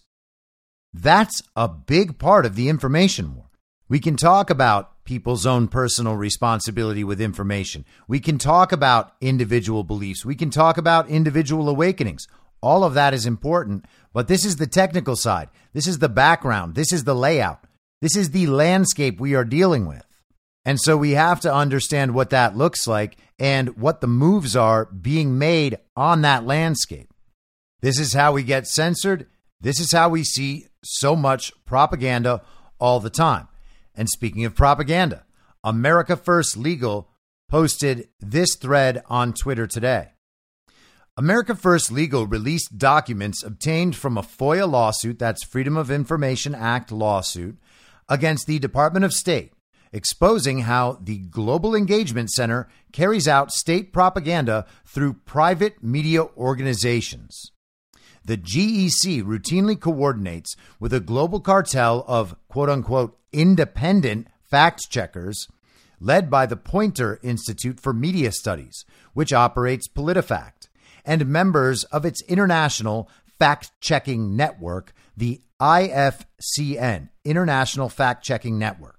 That's a big part of the information war. We can talk about people's own personal responsibility with information. We can talk about individual beliefs. We can talk about individual awakenings. All of that is important, but this is the technical side. This is the background. This is the layout. This is the landscape we are dealing with. And so we have to understand what that looks like and what the moves are being made on that landscape. This is how we get censored. This is how we see so much propaganda all the time. And speaking of propaganda, America First Legal posted this thread on Twitter today. America First Legal released documents obtained from a FOIA lawsuit, that's Freedom of Information Act lawsuit, against the Department of State, exposing how the Global Engagement Center carries out state propaganda through private media organizations. The GEC routinely coordinates with a global cartel of quote-unquote independent fact-checkers led by the Poynter Institute for Media Studies, which operates PolitiFact, and members of its international fact-checking network, the IFCN, International Fact-Checking Network.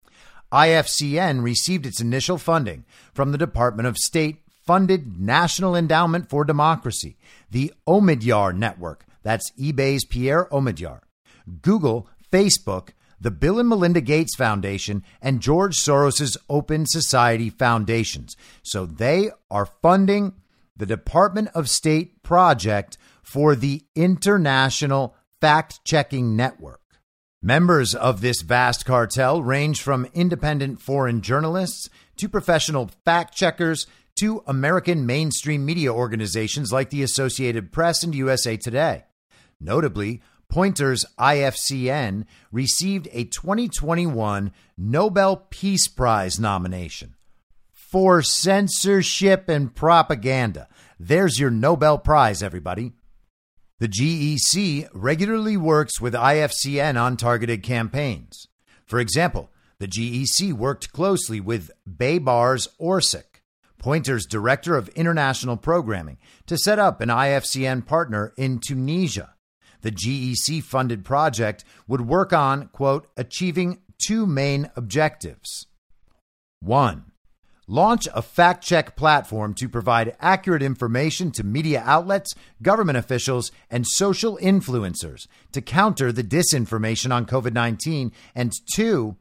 IFCN received its initial funding from the Department of State-funded National Endowment for Democracy, the Omidyar Network, that's eBay's Pierre Omidyar, Google, Facebook, the Bill and Melinda Gates Foundation, and George Soros's Open Society Foundations. So they are funding the Department of State project for the International Fact-Checking Network. Members of this vast cartel range from independent foreign journalists to professional fact-checkers to American mainstream media organizations like the Associated Press and USA Today. Notably, Poynter's IFCN received a 2021 Nobel Peace Prize nomination for censorship and propaganda. There's your Nobel Prize, everybody. The GEC regularly works with IFCN on targeted campaigns. For example, the GEC worked closely with Baybars Orsic, Poynter's Director of International Programming, to set up an IFCN partner in Tunisia. The GEC-funded project would work on, quote, achieving two main objectives. 1. Launch a fact-check platform to provide accurate information to media outlets, government officials, and social influencers to counter the disinformation on COVID-19. And 2,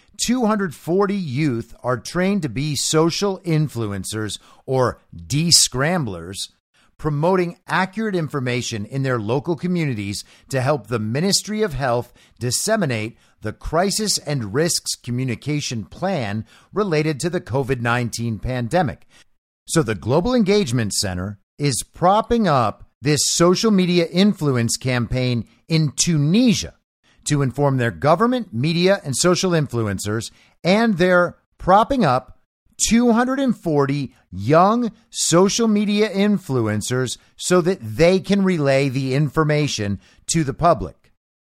240 youth are trained to be social influencers or de-scramblers, promoting accurate information in their local communities to help the Ministry of Health disseminate the Crisis and Risks Communication Plan related to the COVID-19 pandemic. So the Global Engagement Center is propping up this social media influence campaign in Tunisia to inform their government, media, and social influencers, and they're propping up 240 young social media influencers so that they can relay the information to the public.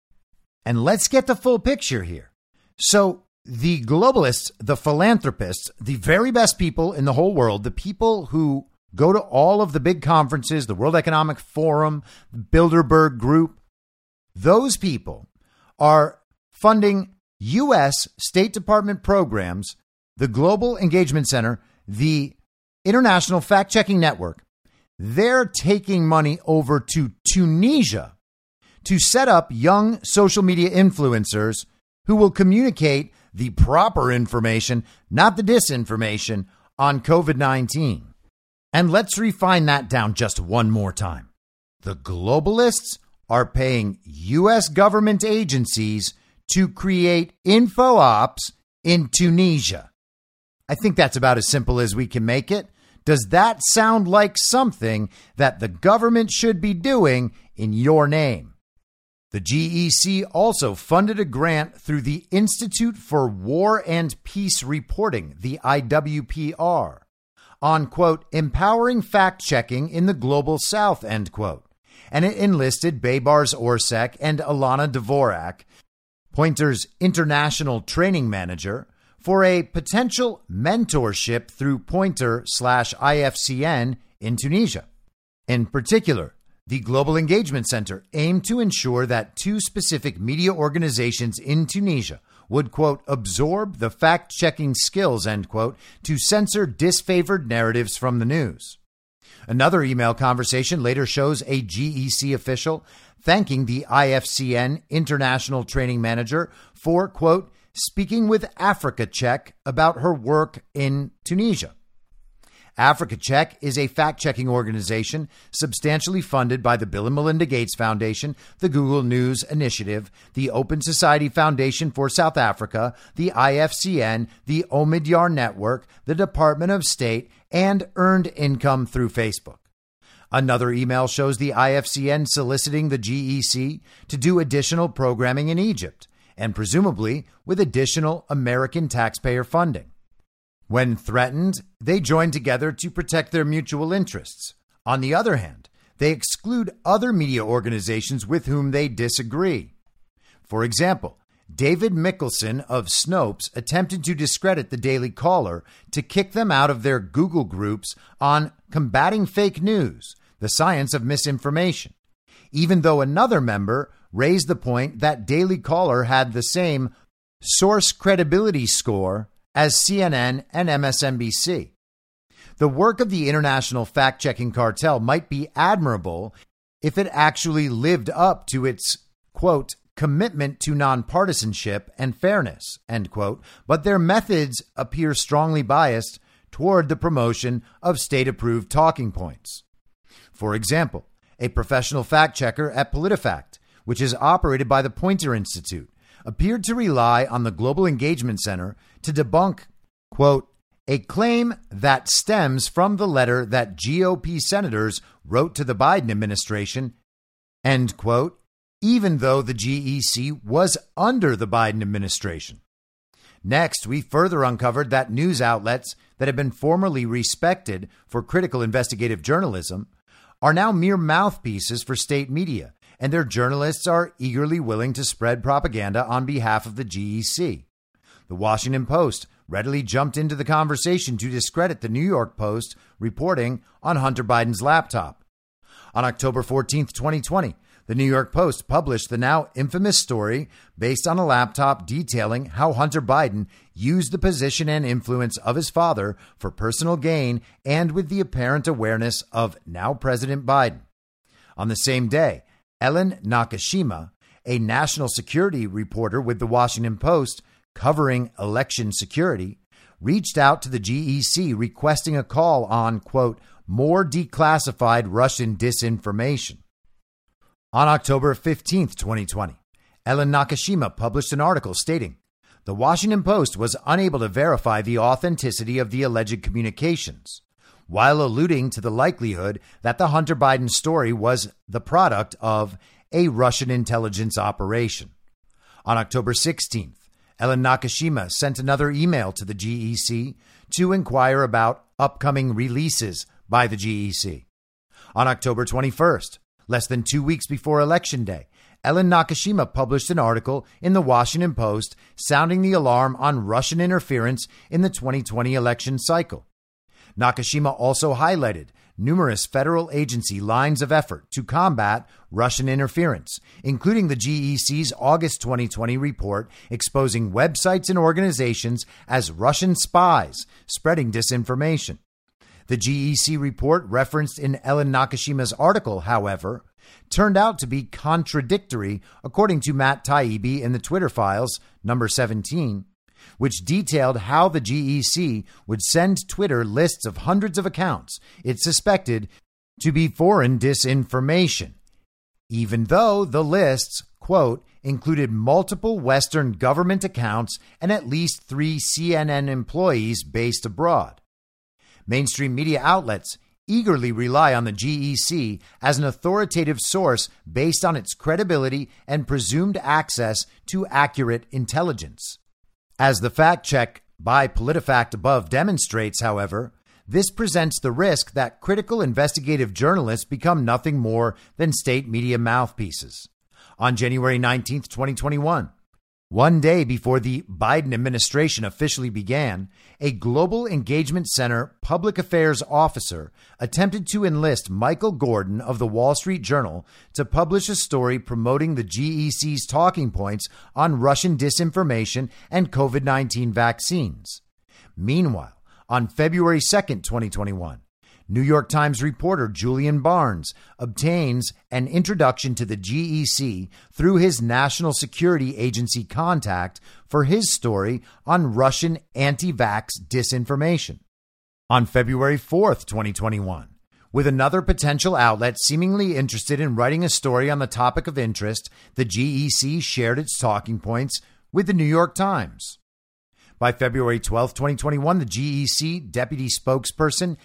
And let's get the full picture here. So the globalists, the philanthropists, the very best people in the whole world, the people who go to all of the big conferences, the World Economic Forum, the Bilderberg Group, those people are funding U.S. State Department programs, the Global Engagement Center, the International Fact-Checking Network. They're taking money over to Tunisia to set up young social media influencers who will communicate the proper information, not the disinformation, on COVID-19. And let's refine that down just one more time. The globalists are paying U.S. government agencies to create info ops in Tunisia. I think that's about as simple as we can make it. Does that sound like something that the government should be doing in your name? The GEC also funded a grant through the Institute for War and Peace Reporting, the IWPR, on, quote, empowering fact-checking in the global south, end quote. And it enlisted Baybars Orsic and Alana Dvorak, Poynter's international training manager, for a potential mentorship through Poynter/IFCN in Tunisia. In particular, the Global Engagement Center aimed to ensure that two specific media organizations in Tunisia would, quote, absorb the fact-checking skills, end quote, to censor disfavored narratives from the news. Another email conversation later shows a GEC official thanking the IFCN international training manager for, quote, speaking with Africa Check about her work in Tunisia. Africa Check is a fact-checking organization substantially funded by the Bill and Melinda Gates Foundation, the Google News Initiative, the Open Society Foundation for South Africa, the IFCN, the Omidyar Network, the Department of State, and earned income through Facebook. Another email shows the IFCN soliciting the GEC to do additional programming in Egypt, and presumably with additional American taxpayer funding. When threatened, they join together to protect their mutual interests. On the other hand, they exclude other media organizations with whom they disagree. For example, David Mickelson of Snopes attempted to discredit the Daily Caller to kick them out of their Google groups on combating fake news, the science of misinformation, even though another member raised the point that Daily Caller had the same source credibility score as CNN and MSNBC. The work of the international fact-checking cartel might be admirable if it actually lived up to its, quote, commitment to nonpartisanship and fairness, end quote, but their methods appear strongly biased toward the promotion of state-approved talking points. For example, a professional fact-checker at PolitiFact, which is operated by the Poynter Institute, appeared to rely on the Global Engagement Center to debunk, quote, a claim that stems from the letter that GOP senators wrote to the Biden administration, end quote, even though the GEC was under the Biden administration. Next, we further uncovered that news outlets that have been formerly respected for critical investigative journalism are now mere mouthpieces for state media, and their journalists are eagerly willing to spread propaganda on behalf of the GEC. The Washington Post readily jumped into the conversation to discredit the New York Post reporting on Hunter Biden's laptop. On October 14th, 2020, the New York Post published the now infamous story based on a laptop detailing how Hunter Biden used the position and influence of his father for personal gain and with the apparent awareness of now President Biden. On the same day, Ellen Nakashima, a national security reporter with the Washington Post covering election security, reached out to the GEC requesting a call on, quote, more declassified Russian disinformation. On October 15th, 2020, Ellen Nakashima published an article stating the Washington Post was unable to verify the authenticity of the alleged communications, while alluding to the likelihood that the Hunter Biden story was the product of a Russian intelligence operation. On October 16th, Ellen Nakashima sent another email to the GEC to inquire about upcoming releases by the GEC. On October 21st, less than 2 weeks before Election Day, Ellen Nakashima published an article in the Washington Post sounding the alarm on Russian interference in the 2020 election cycle. Nakashima also highlighted numerous federal agency lines of effort to combat Russian interference, including the GEC's August 2020 report exposing websites and organizations as Russian spies spreading disinformation. The GEC report referenced in Ellen Nakashima's article, however, turned out to be contradictory, according to Matt Taibbi in the Twitter Files, number 17, which detailed how the GEC would send Twitter lists of hundreds of accounts it suspected to be foreign disinformation, even though the lists, quote, included multiple Western government accounts and at least 3 CNN employees based abroad. Mainstream media outlets eagerly rely on the GEC as an authoritative source based on its credibility and presumed access to accurate intelligence. As the fact check by PolitiFact above demonstrates, however, this presents the risk that critical investigative journalists become nothing more than state media mouthpieces. On January 19, 2021, one day before the Biden administration officially began, a Global Engagement Center public affairs officer attempted to enlist Michael Gordon of the Wall Street Journal to publish a story promoting the GEC's talking points on Russian disinformation and COVID-19 vaccines. Meanwhile, on February 2nd, 2021, New York Times reporter Julian Barnes obtains an introduction to the GEC through his National Security Agency contact for his story on Russian anti-vax disinformation. on February 4th, 2021, with another potential outlet seemingly interested in writing a story on the topic of interest. The GEC shared its talking points with the New York Times. By February 12th, 2021, the GEC deputy spokesperson,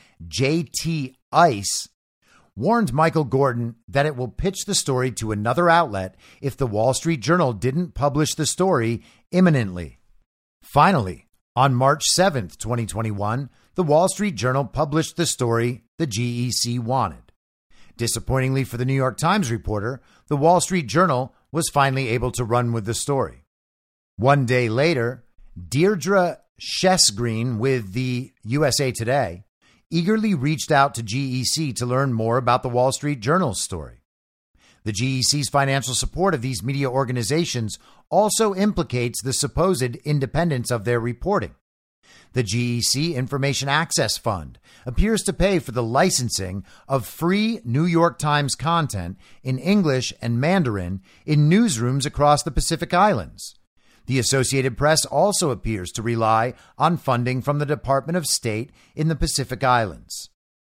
J.T. Ice, warned Michael Gordon that it will pitch the story to another outlet if the Wall Street Journal didn't publish the story imminently. Finally, on March 7th, 2021, the Wall Street Journal published the story the GEC wanted. Disappointingly for the New York Times reporter, the Wall Street Journal was finally able to run with the story. One day later, Deirdre Chesgreen with the USA Today eagerly reached out to GEC to learn more about the Wall Street Journal's story. The GEC's financial support of these media organizations also implicates the supposed independence of their reporting. The GEC Information Access Fund appears to pay for the licensing of free New York Times content in English and Mandarin in newsrooms across the Pacific Islands. The Associated Press also appears to rely on funding from the Department of State in the Pacific Islands.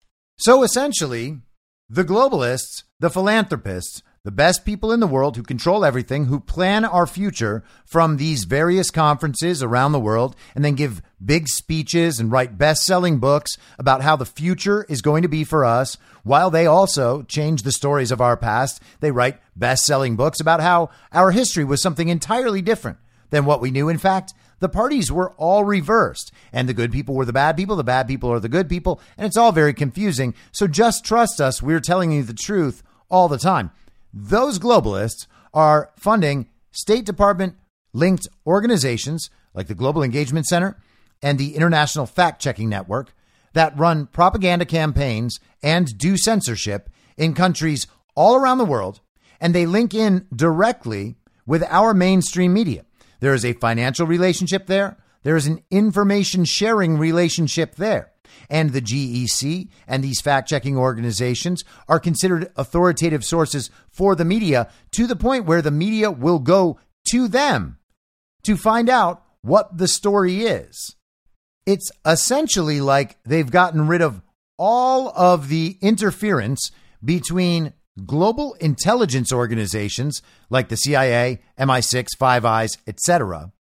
So essentially, the globalists, the philanthropists, the best people in the world who control everything, who plan our future from these various conferences around the world and then give big speeches and write best-selling books about how the future is going to be for us, while they also change the stories of our past. They write best-selling books about how our history was something entirely different than what we knew. In fact, the parties were all reversed, and the good people were the bad people are the good people, and it's all very confusing. So just trust us. We're telling you the truth all the time. Those globalists are funding State Department linked organizations like the Global Engagement Center and the International Fact-Checking Network that run propaganda campaigns and do censorship in countries all around the world, and they link in directly with our mainstream media. There is a financial relationship there. There is an information sharing relationship there. And the GEC and these fact-checking organizations are considered authoritative sources for the media, to the point where the media will go to them to find out what the story is. It's essentially like they've gotten rid of all of the interference between global intelligence organizations like the CIA, MI6, Five Eyes, etc.,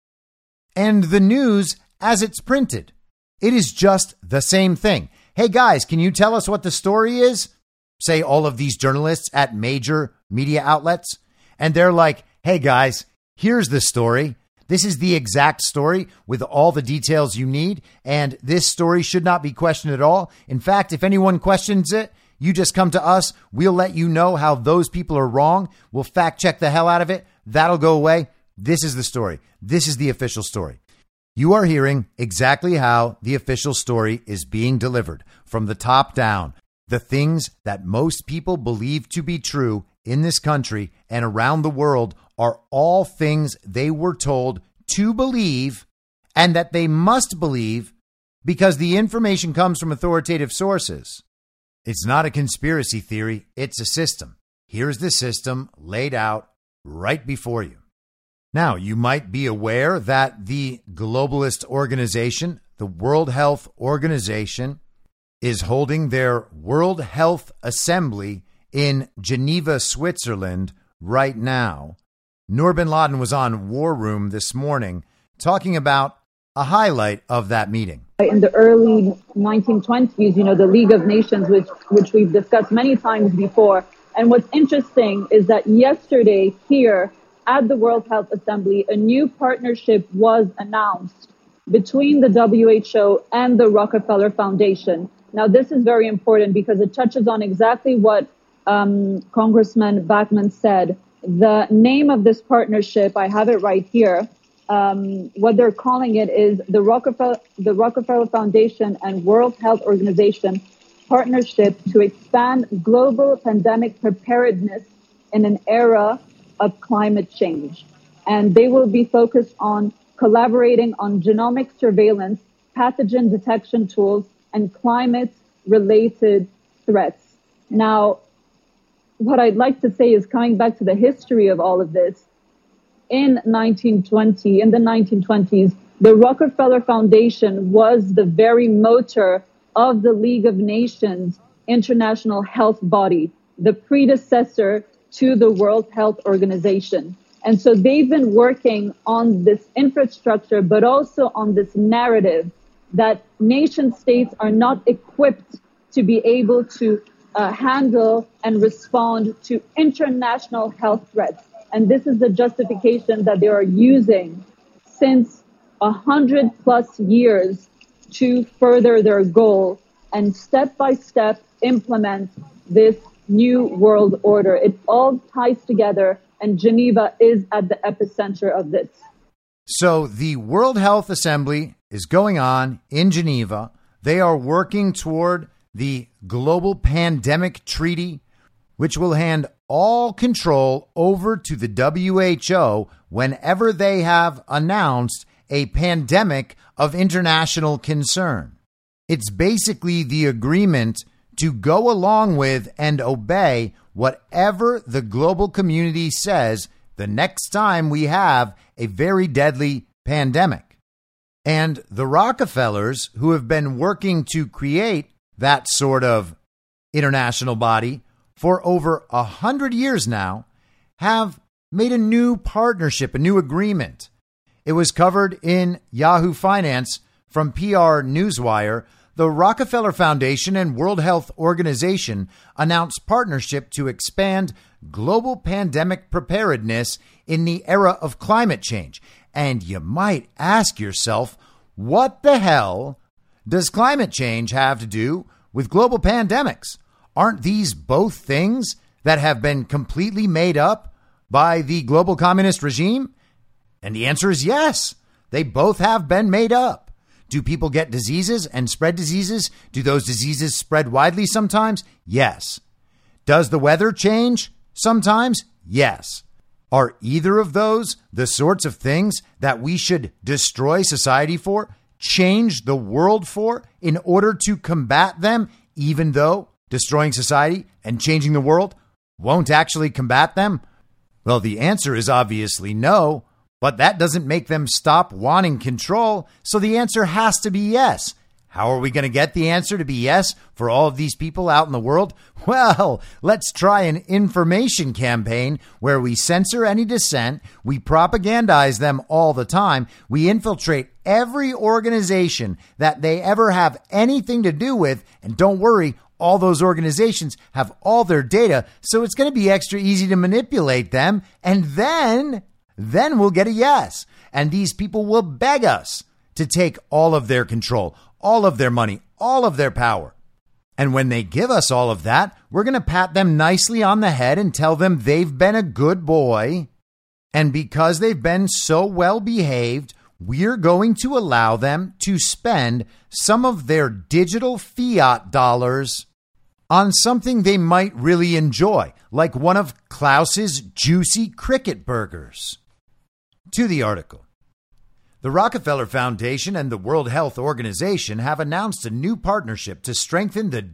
and the news as it's printed. It is just the same thing. Hey guys, can you tell us what the story is? Say all of these journalists at major media outlets. And they're like, hey guys, here's the story. This is the exact story with all the details you need. And this story should not be questioned at all. In fact, if anyone questions it, you just come to us. We'll let you know how those people are wrong. We'll fact check the hell out of it. That'll go away. This is the story. This is the official story. You are hearing exactly how the official story is being delivered from the top down. The things that most people believe to be true in this country and around the world are all things they were told to believe, and that they must believe because the information comes from authoritative sources. It's not a conspiracy theory. It's a system. Here's the system laid out right before you. Now, you might be aware that the globalist organization, the World Health Organization, is holding their World Health Assembly in Geneva, Switzerland right now. Noor bin Laden was on War Room this morning talking about a highlight of that meeting. In the early 1920s, the League of Nations, which we've discussed many times before. And what's interesting is that yesterday here at the World Health Assembly, a new partnership was announced between the WHO and the Rockefeller Foundation. Now, this is very important because it touches on exactly what Congressman Bachmann said. The name of this partnership, I have it right here. What they're calling it is the Rockefeller Foundation and World Health Organization partnership to expand global pandemic preparedness in an era of climate change. And they will be focused on collaborating on genomic surveillance, pathogen detection tools, and climate-related threats. Now, what I'd like to say is, coming back to the history of all of this, in the 1920s, the Rockefeller Foundation was the very motor of the League of Nations international health body, the predecessor to the World Health Organization. And so they've been working on this infrastructure, but also on this narrative that nation states are not equipped to be able to handle and respond to international health threats. And this is the justification that they are using since 100+ years to further their goal and step by step implement this new world order. It all ties together, and Geneva is at the epicenter of this. So the World Health Assembly is going on in Geneva. They are working toward the Global Pandemic Treaty, which will hand all control over to the WHO whenever they have announced a pandemic of international concern. It's basically the agreement to go along with and obey whatever the global community says the next time we have a very deadly pandemic. And the Rockefellers, who have been working to create that sort of international body for over 100 years now, have made a new partnership, a new agreement. It was covered in Yahoo Finance from PR Newswire. The Rockefeller Foundation and World Health Organization announced partnership to expand global pandemic preparedness in the era of climate change. And you might ask yourself, what the hell does climate change have to do with global pandemics? Aren't these both things that have been completely made up by the global communist regime? And the answer is yes, they both have been made up. Do people get diseases and spread diseases? Do those diseases spread widely sometimes? Yes. Does the weather change sometimes? Yes. Are either of those the sorts of things that we should destroy society for, change the world for, in order to combat them, even though destroying society and changing the world won't actually combat them? Well, the answer is obviously no. But that doesn't make them stop wanting control, so the answer has to be yes. How are we going to get the answer to be yes for all of these people out in the world? Well, let's try an information campaign where we censor any dissent, we propagandize them all the time, we infiltrate every organization that they ever have anything to do with, and don't worry, all those organizations have all their data, so it's going to be extra easy to manipulate them, and then we'll get a yes. And these people will beg us to take all of their control, all of their money, all of their power. And when they give us all of that, we're going to pat them nicely on the head and tell them they've been a good boy. And because they've been so well behaved, we're going to allow them to spend some of their digital fiat dollars on something they might really enjoy, like one of Klaus's juicy cricket burgers. To the article. The Rockefeller Foundation and the World Health Organization have announced a new partnership to strengthen the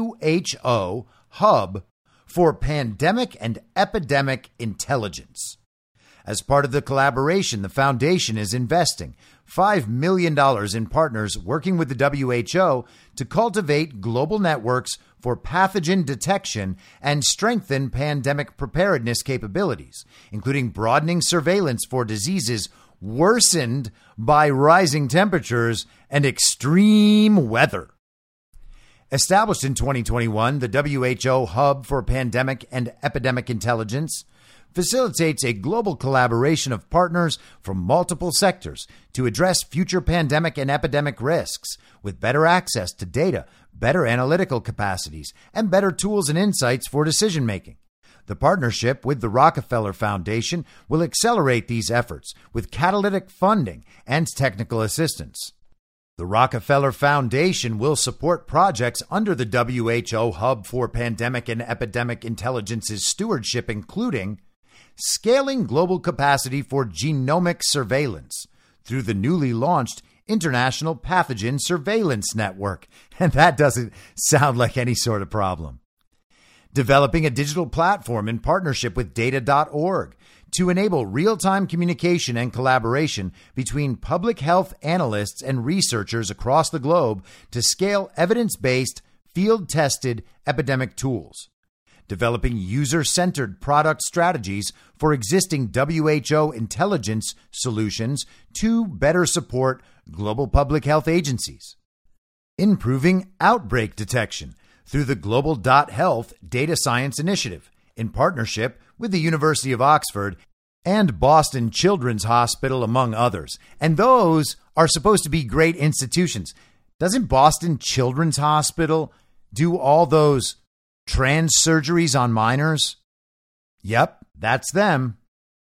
WHO hub for pandemic and epidemic intelligence. As part of the collaboration, the foundation is investing $5 million in partners working with the WHO to cultivate global networks for pathogen detection and strengthen pandemic preparedness capabilities, including broadening surveillance for diseases worsened by rising temperatures and extreme weather. Established in 2021, the WHO Hub for Pandemic and Epidemic Intelligence facilitates a global collaboration of partners from multiple sectors to address future pandemic and epidemic risks with better access to data, better analytical capacities, and better tools and insights for decision-making. The partnership with the Rockefeller Foundation will accelerate these efforts with catalytic funding and technical assistance. The Rockefeller Foundation will support projects under the WHO Hub for Pandemic and Epidemic Intelligence's stewardship, including scaling global capacity for genomic surveillance through the newly launched International Pathogen Surveillance Network. And that doesn't sound like any sort of problem. Developing a digital platform in partnership with Data.org to enable real-time communication and collaboration between public health analysts and researchers across the globe to scale evidence-based, field-tested epidemic tools. Developing user-centered product strategies for existing WHO intelligence solutions to better support global public health agencies. Improving outbreak detection through the Global Health Data Science Initiative in partnership with the University of Oxford and Boston Children's Hospital, among others. And those are supposed to be great institutions. Doesn't Boston Children's Hospital do all those trans surgeries on minors? Yep, that's them.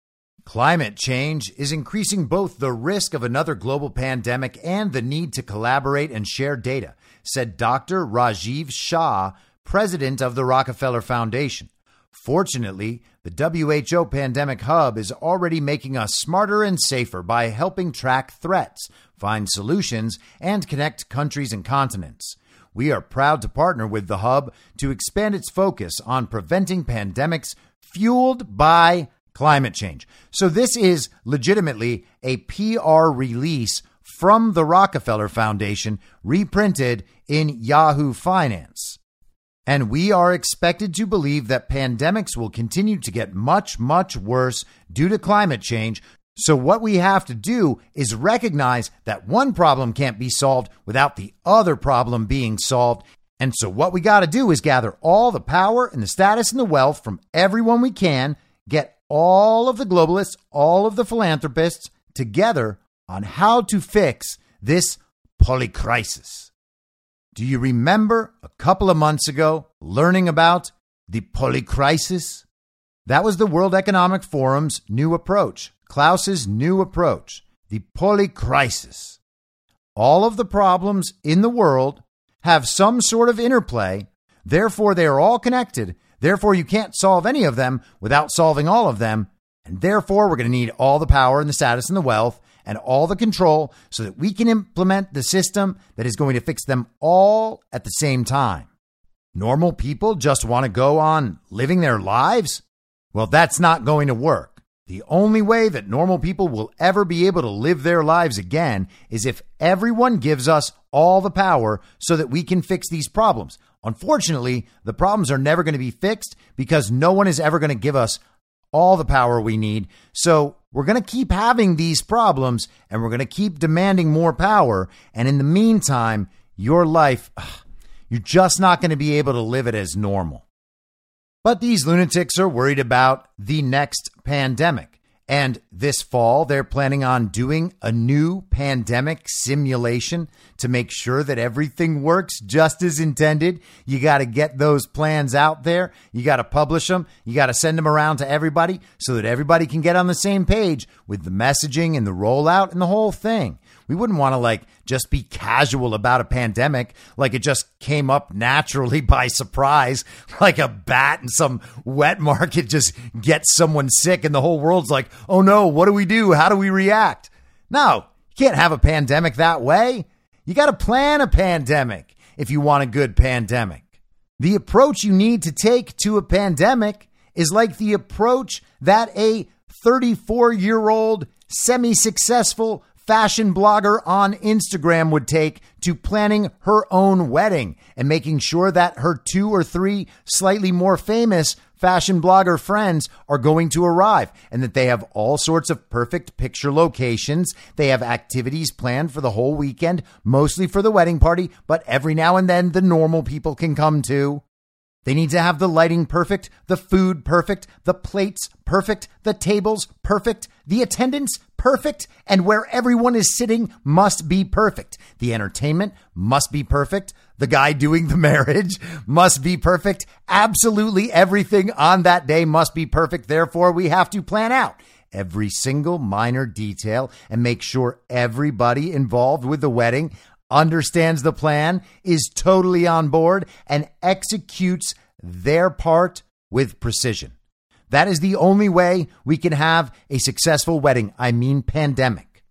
Climate change is increasing both the risk of another global pandemic and the need to collaborate and share data, said Dr. Rajiv Shah, president of the Rockefeller Foundation. Fortunately, the WHO Pandemic Hub is already making us smarter and safer by helping track threats, find solutions, and connect countries and continents. We are proud to partner with the Hub to expand its focus on preventing pandemics fueled by climate change. So this is legitimately a PR release from the Rockefeller Foundation, reprinted in Yahoo Finance. And we are expected to believe that pandemics will continue to get much, much worse due to climate change. So what we have to do is recognize that one problem can't be solved without the other problem being solved. And so what we got to do is gather all the power and the status and the wealth from everyone we can, get all of the globalists, all of the philanthropists together on how to fix this polycrisis. Do you remember a couple of months ago learning about the polycrisis? That was the World Economic Forum's new approach, Klaus's new approach, the polycrisis. All of the problems in the world have some sort of interplay, therefore they are all connected, therefore you can't solve any of them without solving all of them, and therefore we're going to need all the power and the status and the wealth and all the control so that we can implement the system that is going to fix them all at the same time. Normal people just want to go on living their lives? Well, that's not going to work. The only way that normal people will ever be able to live their lives again is if everyone gives us all the power so that we can fix these problems. Unfortunately, the problems are never going to be fixed because no one is ever going to give us all the power we need. So we're going to keep having these problems and we're going to keep demanding more power. And in the meantime, your life, you're just not going to be able to live it as normal. But these lunatics are worried about the next pandemic. And this fall, they're planning on doing a new pandemic simulation to make sure that everything works just as intended. You got to get those plans out there. You got to publish them. You got to send them around to everybody so that everybody can get on the same page with the messaging and the rollout and the whole thing. We wouldn't want to just be casual about a pandemic, like it just came up naturally by surprise, like a bat in some wet market just gets someone sick and the whole world's like, oh no, what do we do? How do we react? No, you can't have a pandemic that way. You got to plan a pandemic if you want a good pandemic. The approach you need to take to a pandemic is like the approach that a 34-year-old semi-successful fashion blogger on Instagram would take to planning her own wedding and making sure that her 2 or 3 slightly more famous fashion blogger friends are going to arrive and that they have all sorts of perfect picture locations. They have activities planned for the whole weekend, mostly for the wedding party, but every now and then the normal people can come too. They need to have the lighting perfect, the food perfect, the plates perfect, the tables perfect, the attendance perfect, and where everyone is sitting must be perfect. The entertainment must be perfect. The guy doing the marriage must be perfect. Absolutely everything on that day must be perfect. Therefore, we have to plan out every single minor detail and make sure everybody involved with the wedding understands the plan, is totally on board, and executes their part with precision. That is the only way we can have a successful wedding. I mean, pandemic.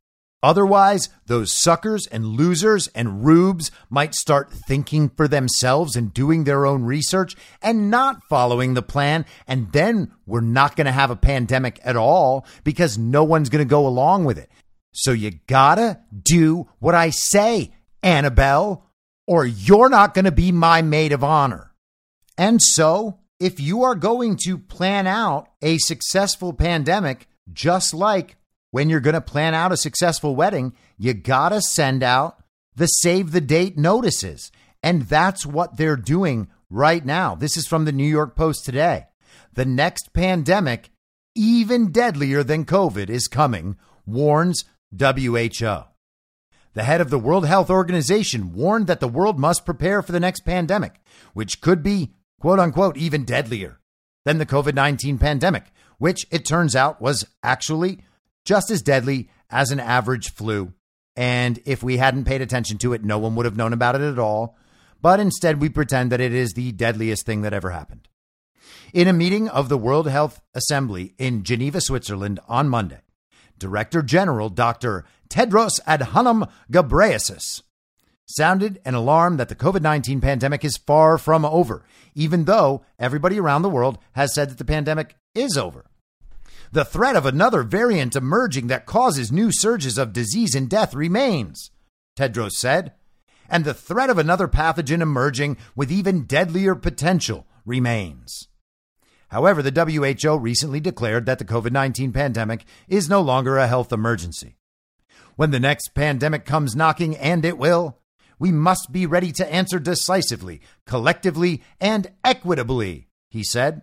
Otherwise, those suckers and losers and rubes might start thinking for themselves and doing their own research and not following the plan. And then we're not going to have a pandemic at all because no one's going to go along with it. So you gotta do what I say, Annabelle, or you're not going to be my maid of honor. And so if you are going to plan out a successful pandemic, just like when you're going to plan out a successful wedding, you got to send out the save the date notices. And that's what they're doing right now. This is from the New York Post today. The next pandemic, even deadlier than COVID, is coming, warns WHO. The head of the World Health Organization warned that the world must prepare for the next pandemic, which could be, quote unquote, even deadlier than the COVID-19 pandemic, which it turns out was actually just as deadly as an average flu. And if we hadn't paid attention to it, no one would have known about it at all. But instead, we pretend that it is the deadliest thing that ever happened. In a meeting of the World Health Assembly in Geneva, Switzerland on Monday, Director General Dr. Tedros Adhanom Ghebreyesus sounded an alarm that the COVID-19 pandemic is far from over, even though everybody around the world has said that the pandemic is over. The threat of another variant emerging that causes new surges of disease and death remains, Tedros said, and the threat of another pathogen emerging with even deadlier potential remains. However, the WHO recently declared that the COVID-19 pandemic is no longer a health emergency. When the next pandemic comes knocking, and it will, we must be ready to answer decisively, collectively, and equitably, he said.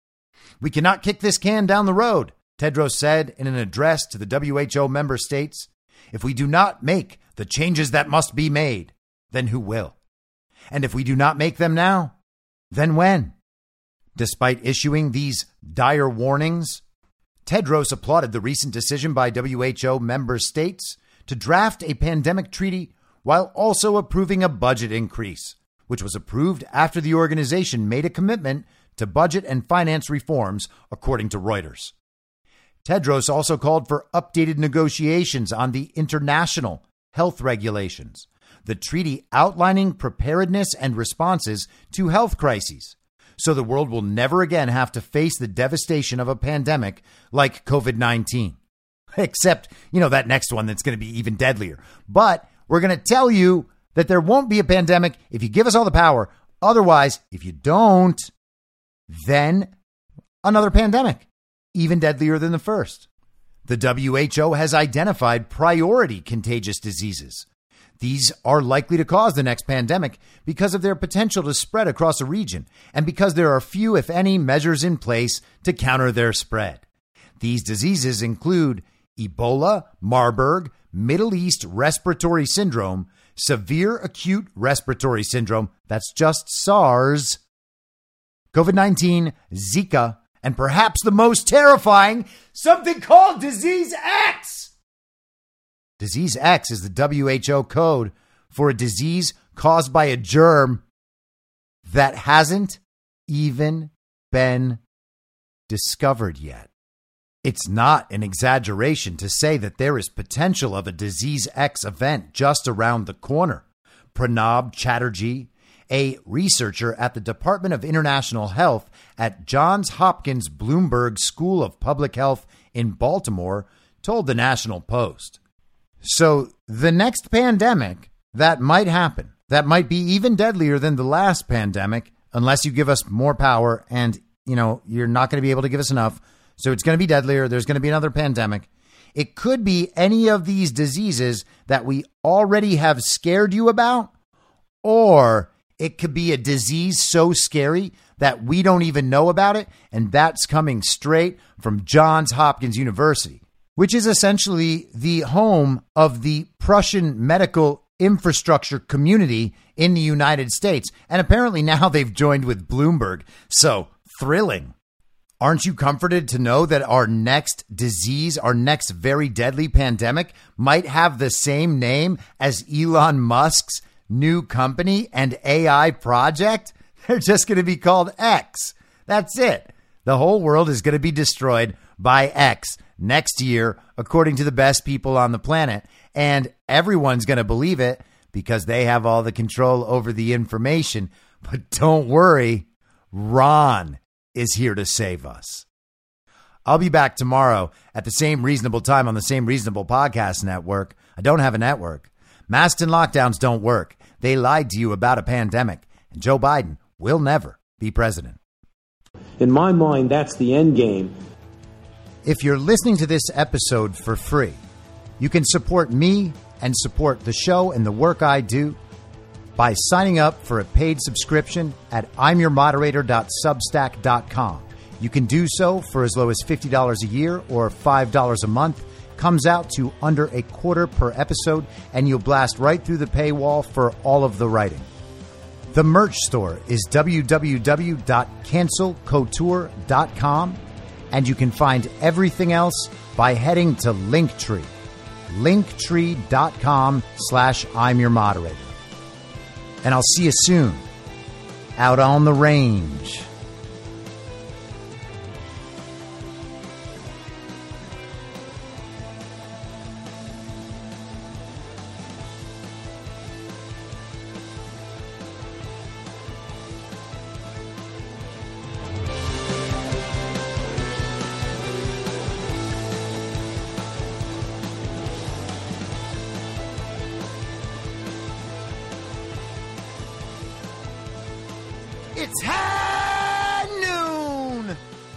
We cannot kick this can down the road, Tedros said in an address to the WHO member states. If we do not make the changes that must be made, then who will? And if we do not make them now, then when? Despite issuing these dire warnings, Tedros applauded the recent decision by WHO member states to draft a pandemic treaty while also approving a budget increase, which was approved after the organization made a commitment to budget and finance reforms, according to Reuters. Tedros also called for updated negotiations on the international health regulations, the treaty outlining preparedness and responses to health crises, so the world will never again have to face the devastation of a pandemic like COVID-19. Except, that next one that's going to be even deadlier. But we're going to tell you that there won't be a pandemic if you give us all the power. Otherwise, if you don't, then another pandemic, even deadlier than the first. The WHO has identified priority contagious diseases. These are likely to cause the next pandemic because of their potential to spread across a region and because there are few, if any, measures in place to counter their spread. These diseases include Ebola, Marburg, Middle East respiratory syndrome, severe acute respiratory syndrome, that's just SARS, COVID-19, Zika, and perhaps the most terrifying, something called Disease X. Disease X is the WHO code for a disease caused by a germ that hasn't even been discovered yet. It's not an exaggeration to say that there is potential of a Disease X event just around the corner. Pranab Chatterjee, a researcher at the Department of International Health at Johns Hopkins Bloomberg School of Public Health in Baltimore, told the National Post. So the next pandemic that might happen, that might be even deadlier than the last pandemic, unless you give us more power and, you're not going to be able to give us enough. So it's going to be deadlier. There's going to be another pandemic. It could be any of these diseases that we already have scared you about, or it could be a disease so scary that we don't even know about it. And that's coming straight from Johns Hopkins University, which is essentially the home of the Prussian medical infrastructure community in the United States. And apparently now they've joined with Bloomberg. So thrilling. Aren't you comforted to know that our next disease, our next very deadly pandemic might have the same name as Elon Musk's new company and AI project? They're just going to be called X. That's it. The whole world is going to be destroyed by X. next year, according to the best people on the planet. And everyone's going to believe it because they have all the control over the information. But don't worry, Ron is here to save us. I'll be back tomorrow at the same reasonable time on the same reasonable podcast network. I don't have a network. Masks and lockdowns don't work. They lied to you about a pandemic. And Joe Biden will never be president. In my mind, that's the end game. If you're listening to this episode for free, you can support me and support the show and the work I do by signing up for a paid subscription at imyourmoderator.substack.com. You can do so for as low as $50 a year or $5 a month. Comes out to under a quarter per episode, and you'll blast right through the paywall for all of the writing. The merch store is www.cancelcouture.com, and you can find everything else by heading to Linktree. Linktree.com/I'mYourModerator. And I'll see you soon out on the range. It's high noon.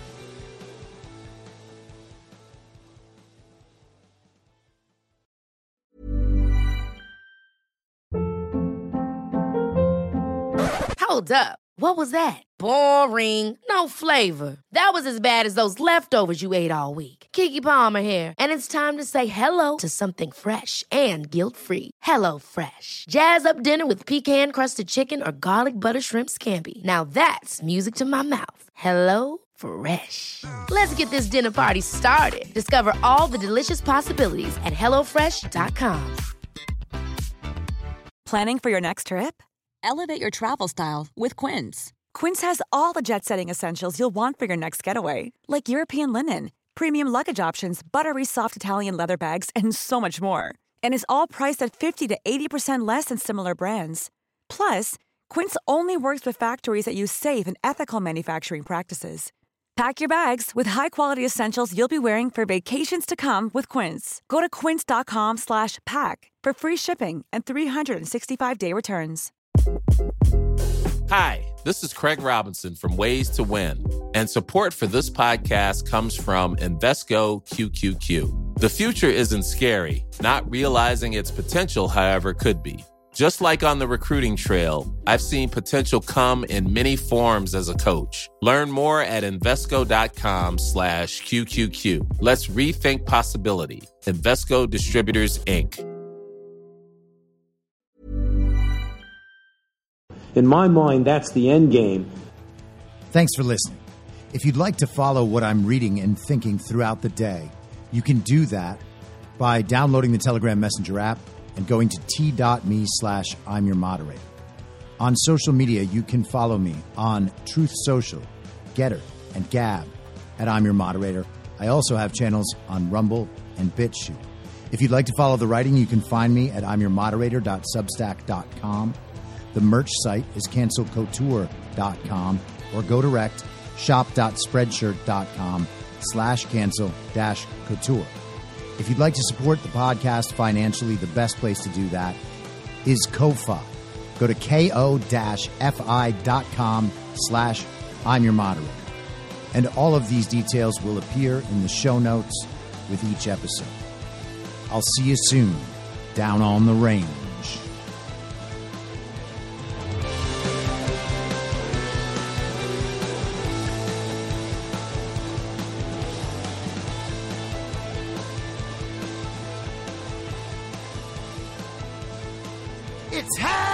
Hold up. What was that? Boring. No flavor. That was as bad as those leftovers you ate all week. Keke Palmer here, and it's time to say hello to something fresh and guilt-free. Hello Fresh. Jazz up dinner with pecan-crusted chicken or garlic butter shrimp scampi. Now that's music to my mouth. Hello Fresh. Let's get this dinner party started. Discover all the delicious possibilities at HelloFresh.com. Planning for your next trip? Elevate your travel style with Quince. Quince has all the jet-setting essentials you'll want for your next getaway, like European linen, premium luggage options, buttery soft Italian leather bags, and so much more. And is all priced at 50 to 80% less than similar brands. Plus, Quince only works with factories that use safe and ethical manufacturing practices. Pack your bags with high-quality essentials you'll be wearing for vacations to come with Quince. Go to quince.com/pack for free shipping and 365-day returns. Hi, this is Craig Robinson from Ways to Win, and support for this podcast comes from Invesco QQQ. The future isn't scary. Not realizing its potential, however, could be. Just like on the recruiting trail, I've seen potential come in many forms as a coach. Learn more at Invesco.com/QQQ. Let's rethink possibility. Invesco Distributors, Inc. In my mind, that's the end game. Thanks for listening. If you'd like to follow what I'm reading and thinking throughout the day, you can do that by downloading the Telegram Messenger app and going to t.me/I'mYourModerator. On social media, you can follow me on Truth Social, Getter, and Gab at I'm Your Moderator. I also have channels on Rumble and BitChute. If you'd like to follow the writing, you can find me at I'mYourModerator.substack.com. The merch site is cancelcouture.com, or go direct shop.spreadshirt.com/cancel-couture. If you'd like to support the podcast financially, the best place to do that is Ko-Fi. Go to ko-fi.com/I'm Your Moderator. And all of these details will appear in the show notes with each episode. I'll see you soon down on the range. It's high